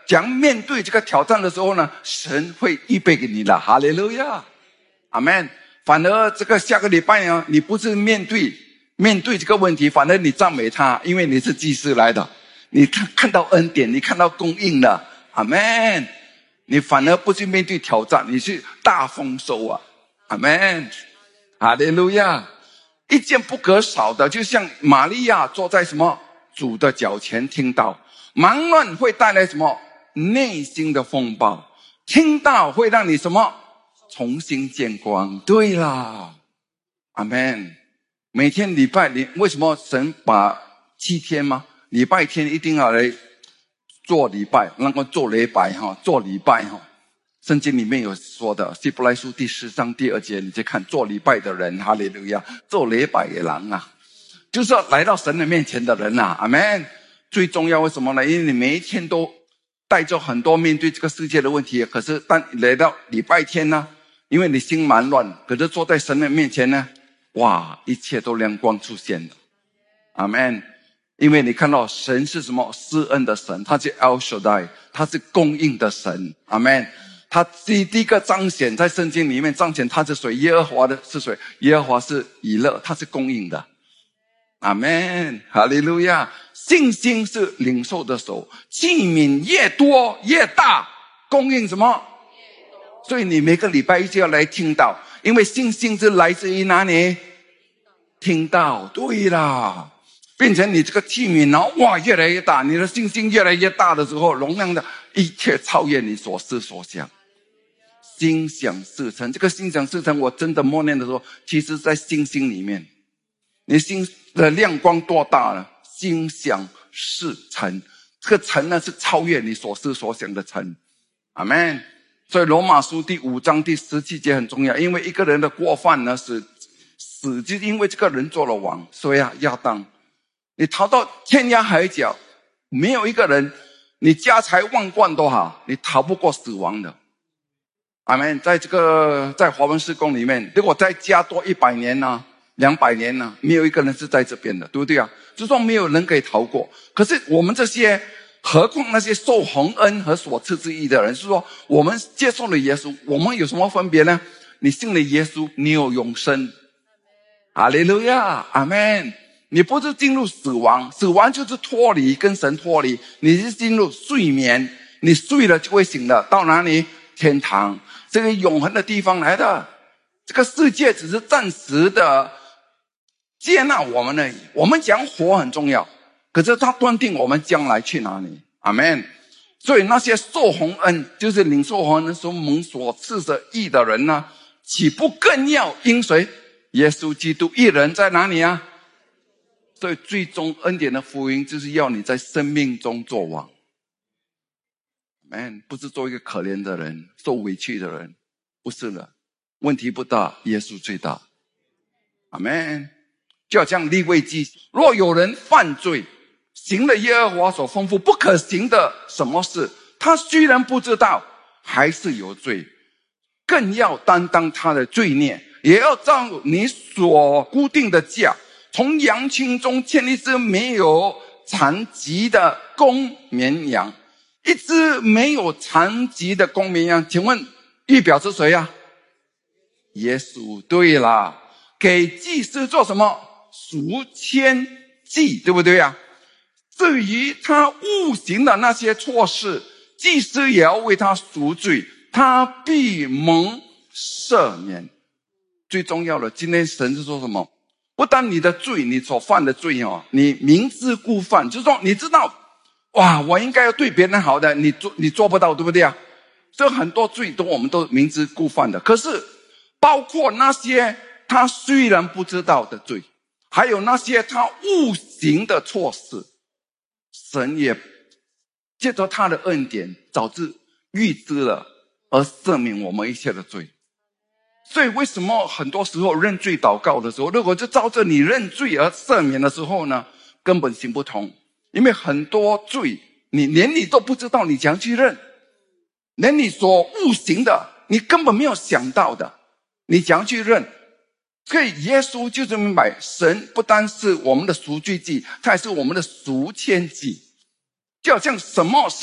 讲面对这个挑战的时候呢，神会预备给你的。哈利路亚，阿们。反而这个下个礼拜呢，你不是面对这个问题，反而你赞美他，因为你是祭司来的，你看到恩典，你看到供应了，阿们。你反而不去面对挑战，你去大丰收啊，阿们，哈利路亚。一件不可少的，就像玛利亚坐在什么主的脚前听到，忙乱会带来什么内心的风暴，听到会让你什么重新见光。对啦，阿们。每天礼拜，你为什么神把7天吗？礼拜天一定要来做礼拜，那个做礼拜哈，做礼拜哈。圣经里面有说的，希伯来书第10章第2节，你去看做礼拜的人，哈利路亚，做礼拜的人啊，就是要来到神的面前的人啊，阿们。最重要为什么呢？因为你每一天都带着很多面对这个世界的问题，可是当来到礼拜天呢，因为你心蛮乱，可是坐在神的面前呢，哇，一切都亮光出现了，阿们。因为你看到神是什么？施恩的神，他是 El Shaddai， 他是供应的神，阿们。他第一个彰显在圣经里面彰显他是谁？耶和华的是谁？耶和华是以勒，他是供应的，阿们，哈利路亚。信心是领受的手，器皿越多越大，供应什么？所以你每个礼拜一就要来听到，因为信心是来自于哪里？听到，对啦。变成你这个器皿，然后哇越来越大，你的信心越来越大的时候，容量的一切超越你所思所想。心想事成，这个心想事成，我真的默念的时候，其实在心里面，你心的亮光多大了？心想事成，这个成呢是超越你所思所想的成，阿们。所以罗马书第5章第17节很重要，因为一个人的过犯呢是死，就因为这个人做了王。所以啊，亚当，你逃到天涯海角，没有一个人，你家财万贯都好，你逃不过死亡的。阿们。在华文事工里面，如果再加多100年呢，200年呢，没有一个人是在这边的，对不对啊？就说没有人可以逃过。可是我们这些，何况那些受洪恩和所赐之义的人，是说我们接受了耶稣，我们有什么分别呢？你信了耶稣，你有永生，哈利路亚，阿们。你不是进入死亡，死亡就是脱离，跟神脱离，你是进入睡眠，你睡了就会醒了，到哪里？天堂，这个永恒的地方来的。这个世界只是暂时的接纳我们而已，我们讲活很重要，可是他断定我们将来去哪里，阿们。所以那些受洪恩，就是领受洪恩所蒙所赐的义的人呢，岂不更要因谁？耶稣基督一人在哪里啊？所以最终恩典的福音就是要你在生命中做王，阿们。不是做一个可怜的人，受委屈的人，不是了。问题不大，耶稣最大，阿们。就好像利未记，若有人犯罪，行了耶和华所吩咐不可行的什么事，他虽然不知道，还是有罪，更要担当他的罪孽，也要照你所固定的价，从羊群中牵一只没有残疾的公绵羊。一只没有残疾的公绵羊，请问预表是谁啊？耶稣。对啦，给祭司做什么？赎愆祭，对不对啊？至于他误行的那些错事，祭司也要为他赎罪，他必蒙赦免。最重要的，今天神是说什么？不但你的罪，你所犯的罪你明知故犯，就是说你知道，哇，我应该要对别人好的，你做不到，对不对啊？所以很多罪都我们都明知故犯的。可是包括那些他虽然不知道的罪，还有那些他误行的错事，神也借着他的恩典早知预知了，而赦免我们一切的罪。所以为什么很多时候认罪祷告的时候，如果就照着你认罪而赦免的时候呢，根本行不通。因为很多罪你连你都不知道你怎样去认，连你所误行的你根本没有想到的，你怎样去认。所以耶稣就是明白，神不单是我们的赎罪祭，他也是我们的赎愆祭。就好像什么是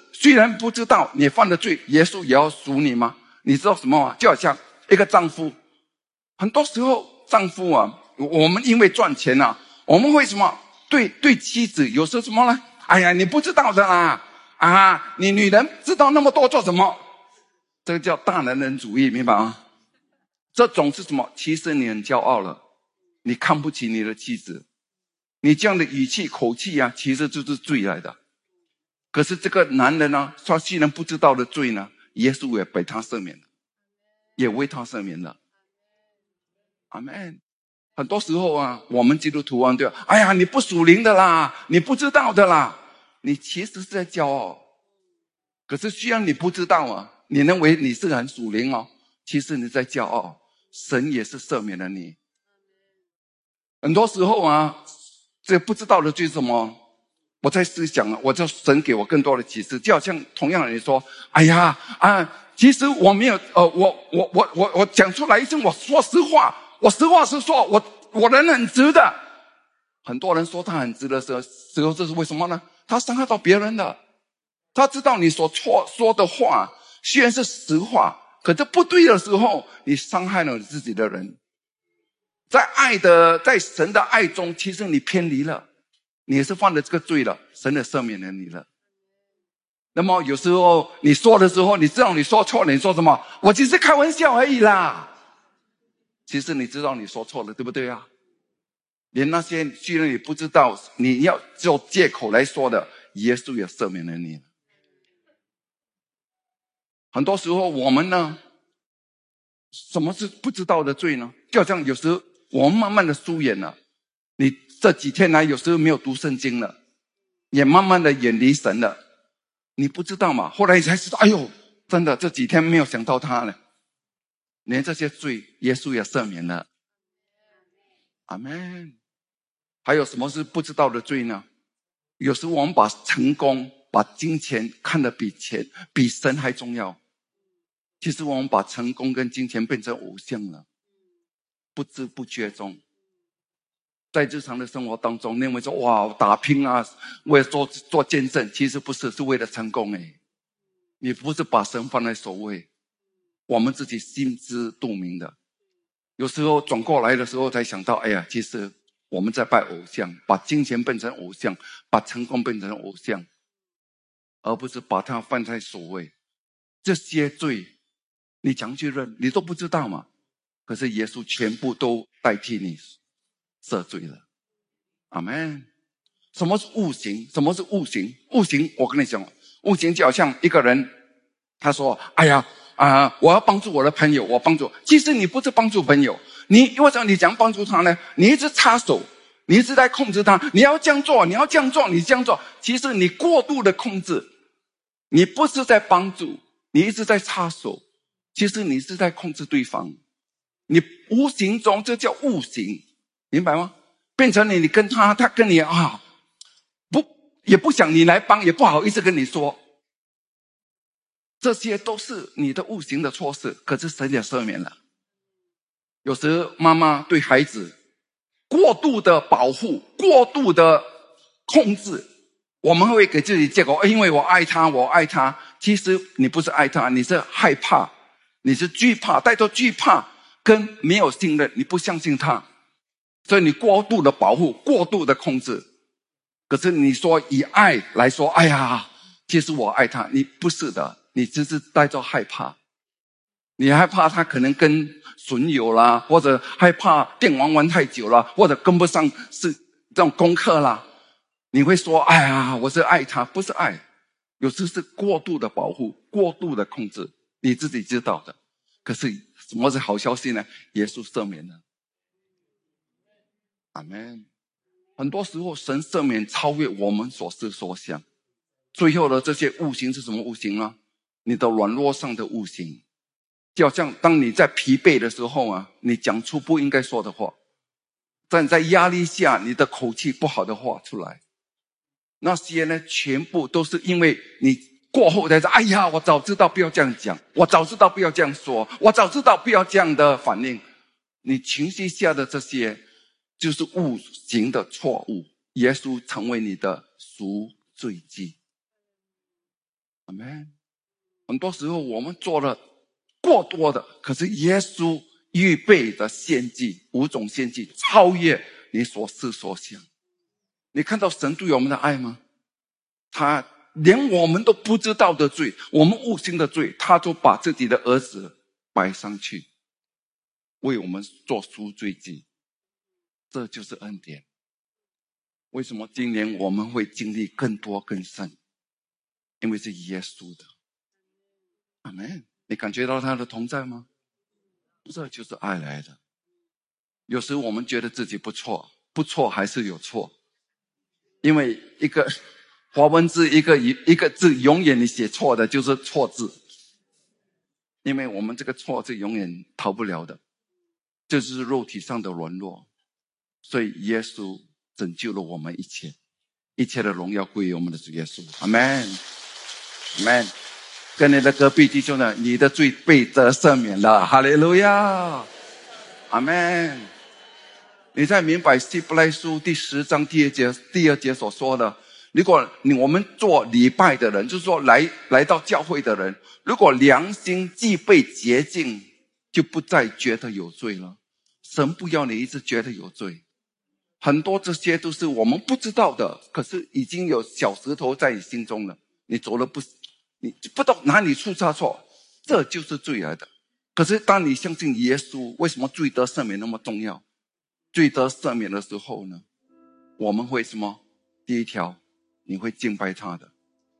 虽然不知道你犯了罪，耶稣也要赎你吗？你知道什么吗？就好像一个丈夫，很多时候丈夫啊，我们因为赚钱啊，我们会什么对妻子有时候什么呢？哎呀，你不知道的啦，啊，你女人知道那么多做什么？这个叫大男人主义，明白吗？这种是什么？其实你很骄傲了，你看不起你的妻子，你这样的语气口气啊，其实就是罪来的。可是这个男人呢，他既然不知道的罪呢，耶稣也被他赦免了，也为他赦免了。阿们。很多时候啊，我们基督徒啊，对，哎呀，你不属灵的啦，你不知道的啦，你其实是在骄傲。可是虽然你不知道啊，你认为你是很属灵哦，其实你在骄傲，神也是赦免了你。很多时候啊，这不知道的罪是什么？我在思想啊，我叫神给我更多的启示。就好像同样的人说，哎呀其实我没有我讲出来一声，我说实话，我实话实说，我人很直的。很多人说他很直的时候，这是为什么呢？他伤害到别人了。他知道你所说的话虽然是实话，可是不对的时候，你伤害了你自己的人。在神的爱中，其实你偏离了，你也是犯了这个罪了，神也赦免了你了。那么有时候你说的时候，你知道你说错了，你说什么？我只是开玩笑而已啦。其实你知道你说错了，对不对啊？连那些虽然你不知道，你要做借口来说的，耶稣也赦免了你。很多时候我们呢，什么是不知道的罪呢？就好像有时候我们慢慢的疏远了，你这几天来有时候没有读圣经了，也慢慢的远离神了，你不知道嘛？后来你才知道，哎呦，真的这几天没有想到他了，连这些罪耶稣也赦免了。阿们。还有什么是不知道的罪呢？有时候我们把成功把金钱看得比神还重要。其实我们把成功跟金钱变成偶像了，不知不觉中，在日常的生活当中认为说，哇，打拼啊，为了做见证，其实不是，是为了成功。你不是把神放在首位，我们自己心知肚明的。有时候转过来的时候才想到，哎呀，其实我们在拜偶像，把金钱变成偶像，把成功变成偶像，而不是把它放在首位。这些罪你讲去认，你都不知道嘛。可是耶稣全部都代替你赦罪了。阿们。什么是悟行？什么是悟行？悟行，我跟你讲，悟行就好像一个人，他说，哎呀我要帮助我的朋友，我帮助。其实你不是帮助朋友，你为什么你想帮助他呢？你一直插手，你一直在控制他，你要这样做，你要这样做，你这样做。其实你过度的控制，你不是在帮助，你一直在插手，其实你是在控制对方。你无形中，这叫悟行，明白吗？变成你跟他跟你也不想你来帮，也不好意思跟你说，这些都是你的悟行的错事。可是神也赦免了。有时妈妈对孩子过度的保护，过度的控制，我们会给自己借口，因为我爱他，我爱他。其实你不是爱他，你是害怕，你是惧怕，带着惧怕跟没有信任，你不相信他，所以你过度的保护，过度的控制。可是你说以爱来说，哎呀，其实我爱他，你不是的，你只是带着害怕。你害怕他可能跟损友啦，或者害怕电玩太久了，或者跟不上是这种功课啦，你会说，哎呀，我是爱他，不是爱。有时是过度的保护，过度的控制，你自己知道的。可是什么是好消息呢？耶稣赦免了。阿们。很多时候神赦免超越我们所思所想。最后的这些悟行是什么悟行呢？你的软弱上的悟行。就好像当你在疲惫的时候啊，你讲出不应该说的话，在压力下你的口气不好的话出来，那些呢全部都是因为你过后才说，哎呀，我早知道不要这样讲，我早知道不要这样说，我早知道不要这样的反应。你情绪下的这些就是悟行的错误，耶稣成为你的赎罪祭。 Amen。很多时候我们做了过多的，可是耶稣预备的献祭，5种献祭超越你所思所想。你看到神对我们的爱吗？他连我们都不知道的罪，我们无心的罪，他都把自己的儿子摆上去，为我们做赎罪祭。这就是恩典。为什么今年我们会经历更多更深？因为是耶稣的。阿们。你感觉到他的同在吗？这就是爱来的。有时我们觉得自己不错，不错还是有错，因为一个华文字一个字永远你写错的就是错字，因为我们这个错是永远逃不了的，这就是肉体上的软弱。所以耶稣拯救了我们一切，一切的荣耀归于我们的主耶稣。阿们，阿们。跟你的隔壁弟兄呢，你的罪被得赦免了，哈利路亚，阿们。你在明白希伯来书第10章第2节所说的，如果我们做礼拜的人，就是说来到教会的人，如果良心既被洁净，就不再觉得有罪了。神不要你一直觉得有罪，很多这些都是我们不知道的，可是已经有小石头在你心中了，你走了你不知道哪里出差错，这就是罪来的。可是当你相信耶稣，为什么罪得赦免那么重要？罪得赦免的时候呢，我们会什么？第一条，你会敬拜他的。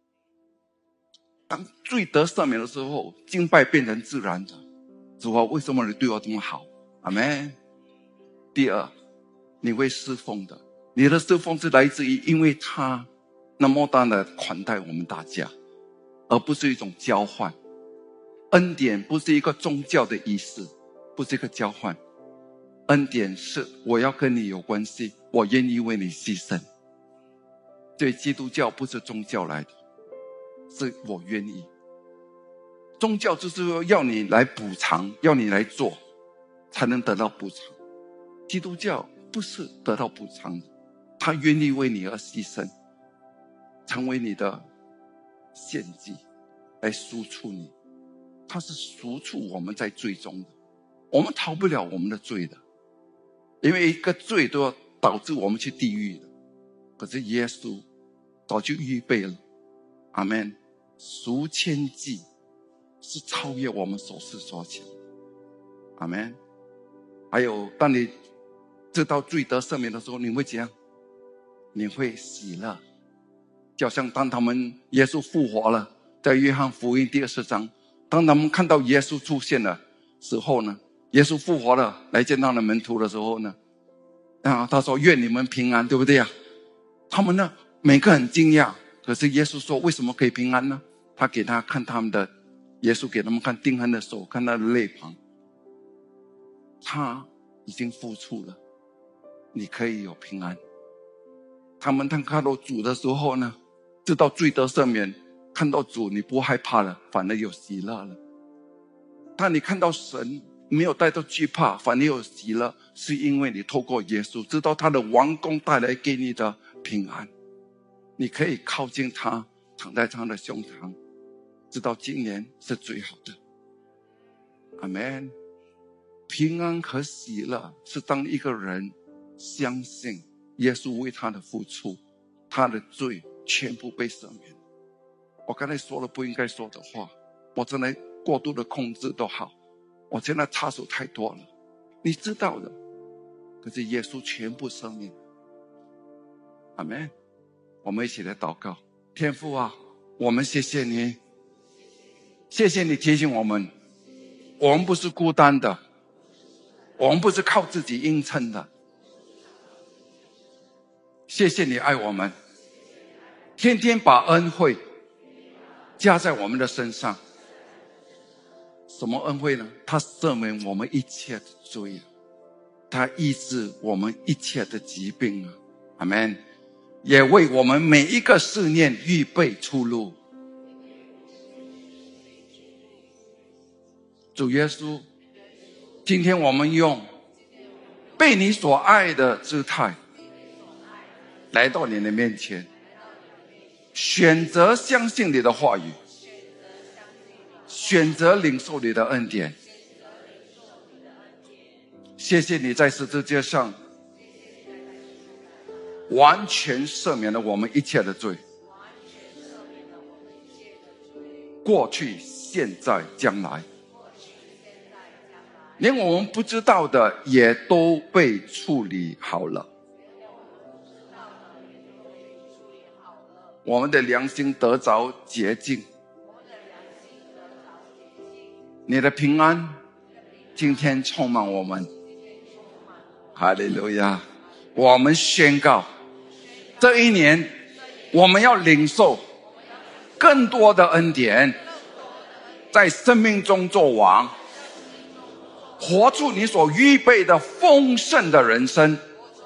当罪得赦免的时候，敬拜变成自然的。主啊，为什么你对我这么好？阿们。第二，你会侍奉的。你的侍奉是来自于因为他那么大的款待我们大家，而不是一种交换。恩典不是一个宗教的仪式，不是一个交换。恩典是我要跟你有关系，我愿意为你牺牲。对，基督教不是宗教来的，是我愿意。宗教就是说要你来补偿，要你来做才能得到补偿。基督教不是得到补偿的，他愿意为你而牺牲，成为你的献祭，来赎出你。他是赎出我们在罪中的，我们逃不了我们的罪的，因为一个罪都要导致我们去地狱的。可是耶稣早就预备了，阿们。赎愆祭是超越我们所思所想，阿们。还有当你知道罪得赦免的时候，你会怎样？你会喜乐。就好像当耶稣复活了，在约翰福音第20章，当他们看到耶稣出现的时候呢，耶稣复活了来见到了门徒的时候呢，他说愿你们平安，对不对啊？他们呢每个很惊讶，可是耶稣说为什么可以平安呢？他给他看耶稣给他们看钉痕的手，看他的肋旁，他已经付出了，你可以有平安。他们当看到主的时候呢，知道罪得赦免，看到主你不害怕了，反而有喜乐了。当你看到神没有带到惧怕，反而有喜乐，是因为你透过耶稣知道他的王宫带来给你的平安，你可以靠近他，躺在他的胸膛，知道今年是最好的。阿们。平安和喜乐是当一个人相信耶稣为他的付出，他的罪全部被赦免。我刚才说了不应该说的话，我真的过度的控制都好，我现在插手太多了，你知道的。可是耶稣全部赦免。阿们。我们一起来祷告。天父啊，我们谢谢你，谢谢你提醒我们，我们不是孤单的，我们不是靠自己硬撑的。谢谢你爱我们，天天把恩惠加在我们的身上。什么恩惠呢？他赦免我们一切的罪，他医治我们一切的疾病啊！阿们。也为我们每一个思念预备出路。主耶稣，今天我们用被你所爱的姿态来到你的面前，选择相信你的话语， 选择领受你的恩典。谢谢你在十字架上完全赦免了我们一切的罪，过去、现在、将来，连我们不知道的也都被处理好了。我们的良心得着洁净，你的平安今天充满我们。哈利路亚！我们宣告，这一年我们要领受更多的恩典，在生命中作王，活出你所预备的丰盛的人生。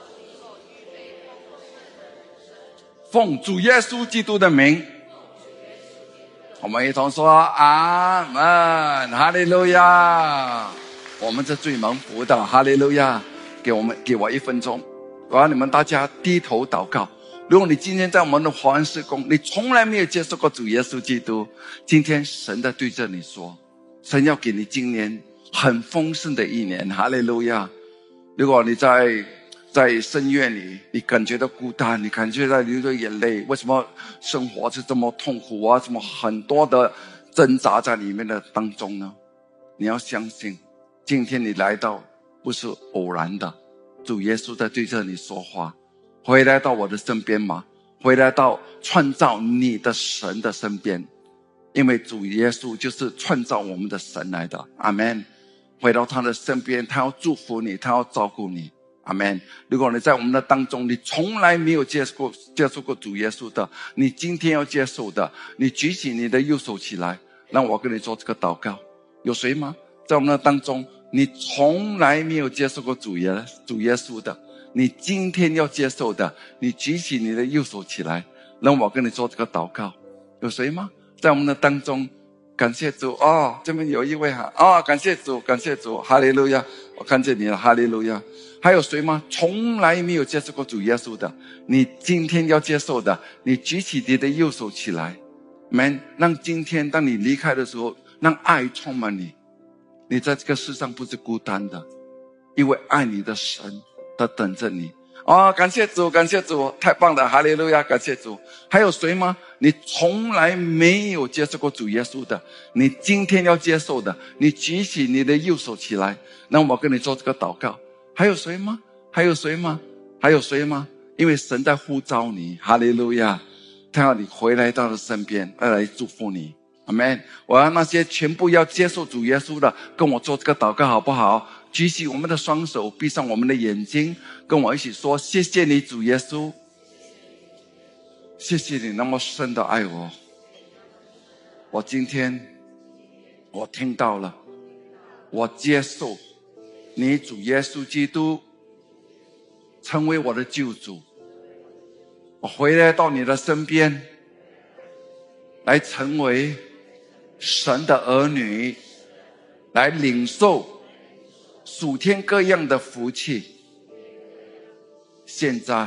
奉主耶稣基督的名，我们一同说阿们。哈利路亚！我们是最蒙福的。哈利路亚！给我1分钟，我要你们大家低头祷告。如果你今天在我们的华恩事工，你从来没有接受过主耶稣基督，今天神在对着你说，神要给你今年很丰盛的一年。哈利路亚！如果你在深渊里，你感觉到孤单，你感觉到流着眼泪，为什么生活是这么痛苦啊？怎么很多的挣扎在里面的当中呢？你要相信，今天你来到不是偶然的，主耶稣在对着你说话。回来到我的身边吗？回来到创造你的神的身边，因为主耶稣就是创造我们的神来的。阿们。回到他的身边，他要祝福你，他要照顾你。阿们。如果你在我们的当中，你从来没有接受过主耶稣的，你今天要接受的，你举起你的右手起来，让我跟你做这个祷告。有谁吗？在我们的当中，你从来没有接受过主耶稣的，你今天要接受的，你举起你的右手起来，让我跟你做这个祷告。有谁吗？在我们的当中，感谢主哦，这边有一位感谢主，感谢主，哈利路亚！我看见你了，哈利路亚！还有谁吗？从来没有接受过主耶稣的，你今天要接受的，你举起你的右手起来，让今天当你离开的时候，让爱充满你。你在这个世上不是孤单的，因为爱你的神在等着你。感谢主，感谢主，太棒了，哈利路亚！感谢主。还有谁吗？你从来没有接受过主耶稣的，你今天要接受的，你举起你的右手起来，让我跟你做这个祷告。还有谁吗？还有谁吗？还有谁吗？因为神在呼召你，哈利路亚！他要你回来到他身边，来祝福你。阿们。我要那些全部要接受主耶稣的，跟我做这个祷告好不好？举起我们的双手，闭上我们的眼睛，跟我一起说，谢谢你主耶稣，谢谢你那么深的爱我。我今天我听到了，我接受你主耶稣基督成为我的救主，我回来到你的身边，来成为神的儿女，来领受属天各样的福气。现在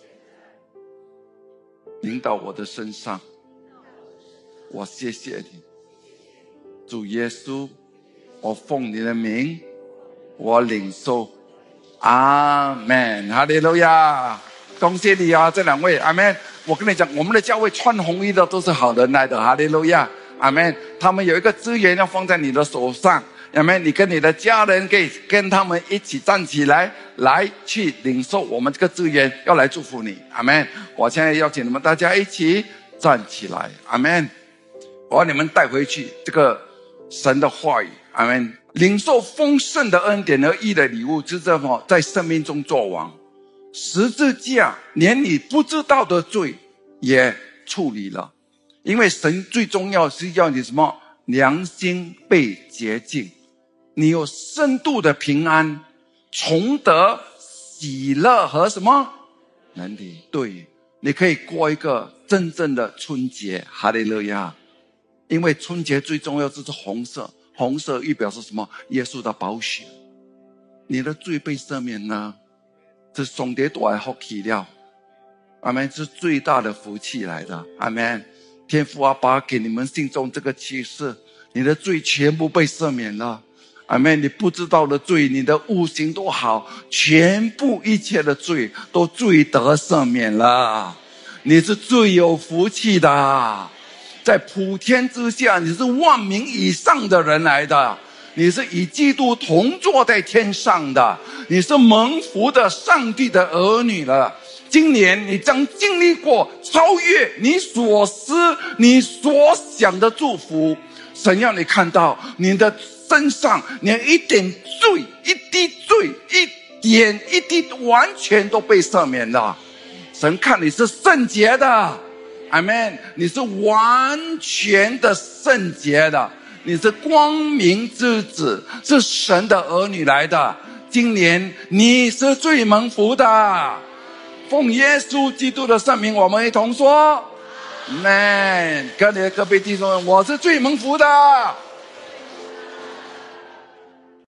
临到我的身上，我谢谢你，主耶稣，我奉你的名，我领受。阿们，哈利路亚！恭喜你啊，这两位，阿们。我跟你讲，我们的教会穿红衣的都是好人来的，哈利路亚，阿们。他们有一个资源要放在你的手上，阿们。你跟你的家人可以跟他们一起站起来，来去领受我们这个资源，要来祝福你，阿们。我现在邀请你们大家一起站起来，阿们。我要你们带回去这个神的话语，阿们。领受丰盛的恩典和义的礼物，就是什么？在生命中作王。十字架连你不知道的罪也处理了，因为神最重要是要你什么？良心被洁净，你有深度的平安，重得喜乐和什么能力？对，你可以过一个真正的春节，哈利路亚！因为春节最重要就是红色，红色预表是什么？耶稣的宝血，你的罪被赦免了，这上帝大的福气了，阿们，是最大的福气来的，阿们。天父阿爸给你们心中这个启示， 你的罪全部被赦免了。阿们，你不知道的罪，你的悟性多好，全部一切的罪都罪得赦免了。你是最有福气的，在普天之下，你是万民以上的人来的，你是与基督同坐在天上的，你是蒙福的上帝的儿女了。今年你将经历过超越你所思你所想的祝福。神要你看到你的身上连一点罪，一滴罪，一点一滴完全都被赦免了。神看你是圣洁的，阿们，你是完全的圣洁的，你是光明之子，是神的儿女来的。今年你是最蒙福的。奉耶稣基督的圣名，我们一同说 Amen。跟你的隔壁弟兄，我是最蒙福的。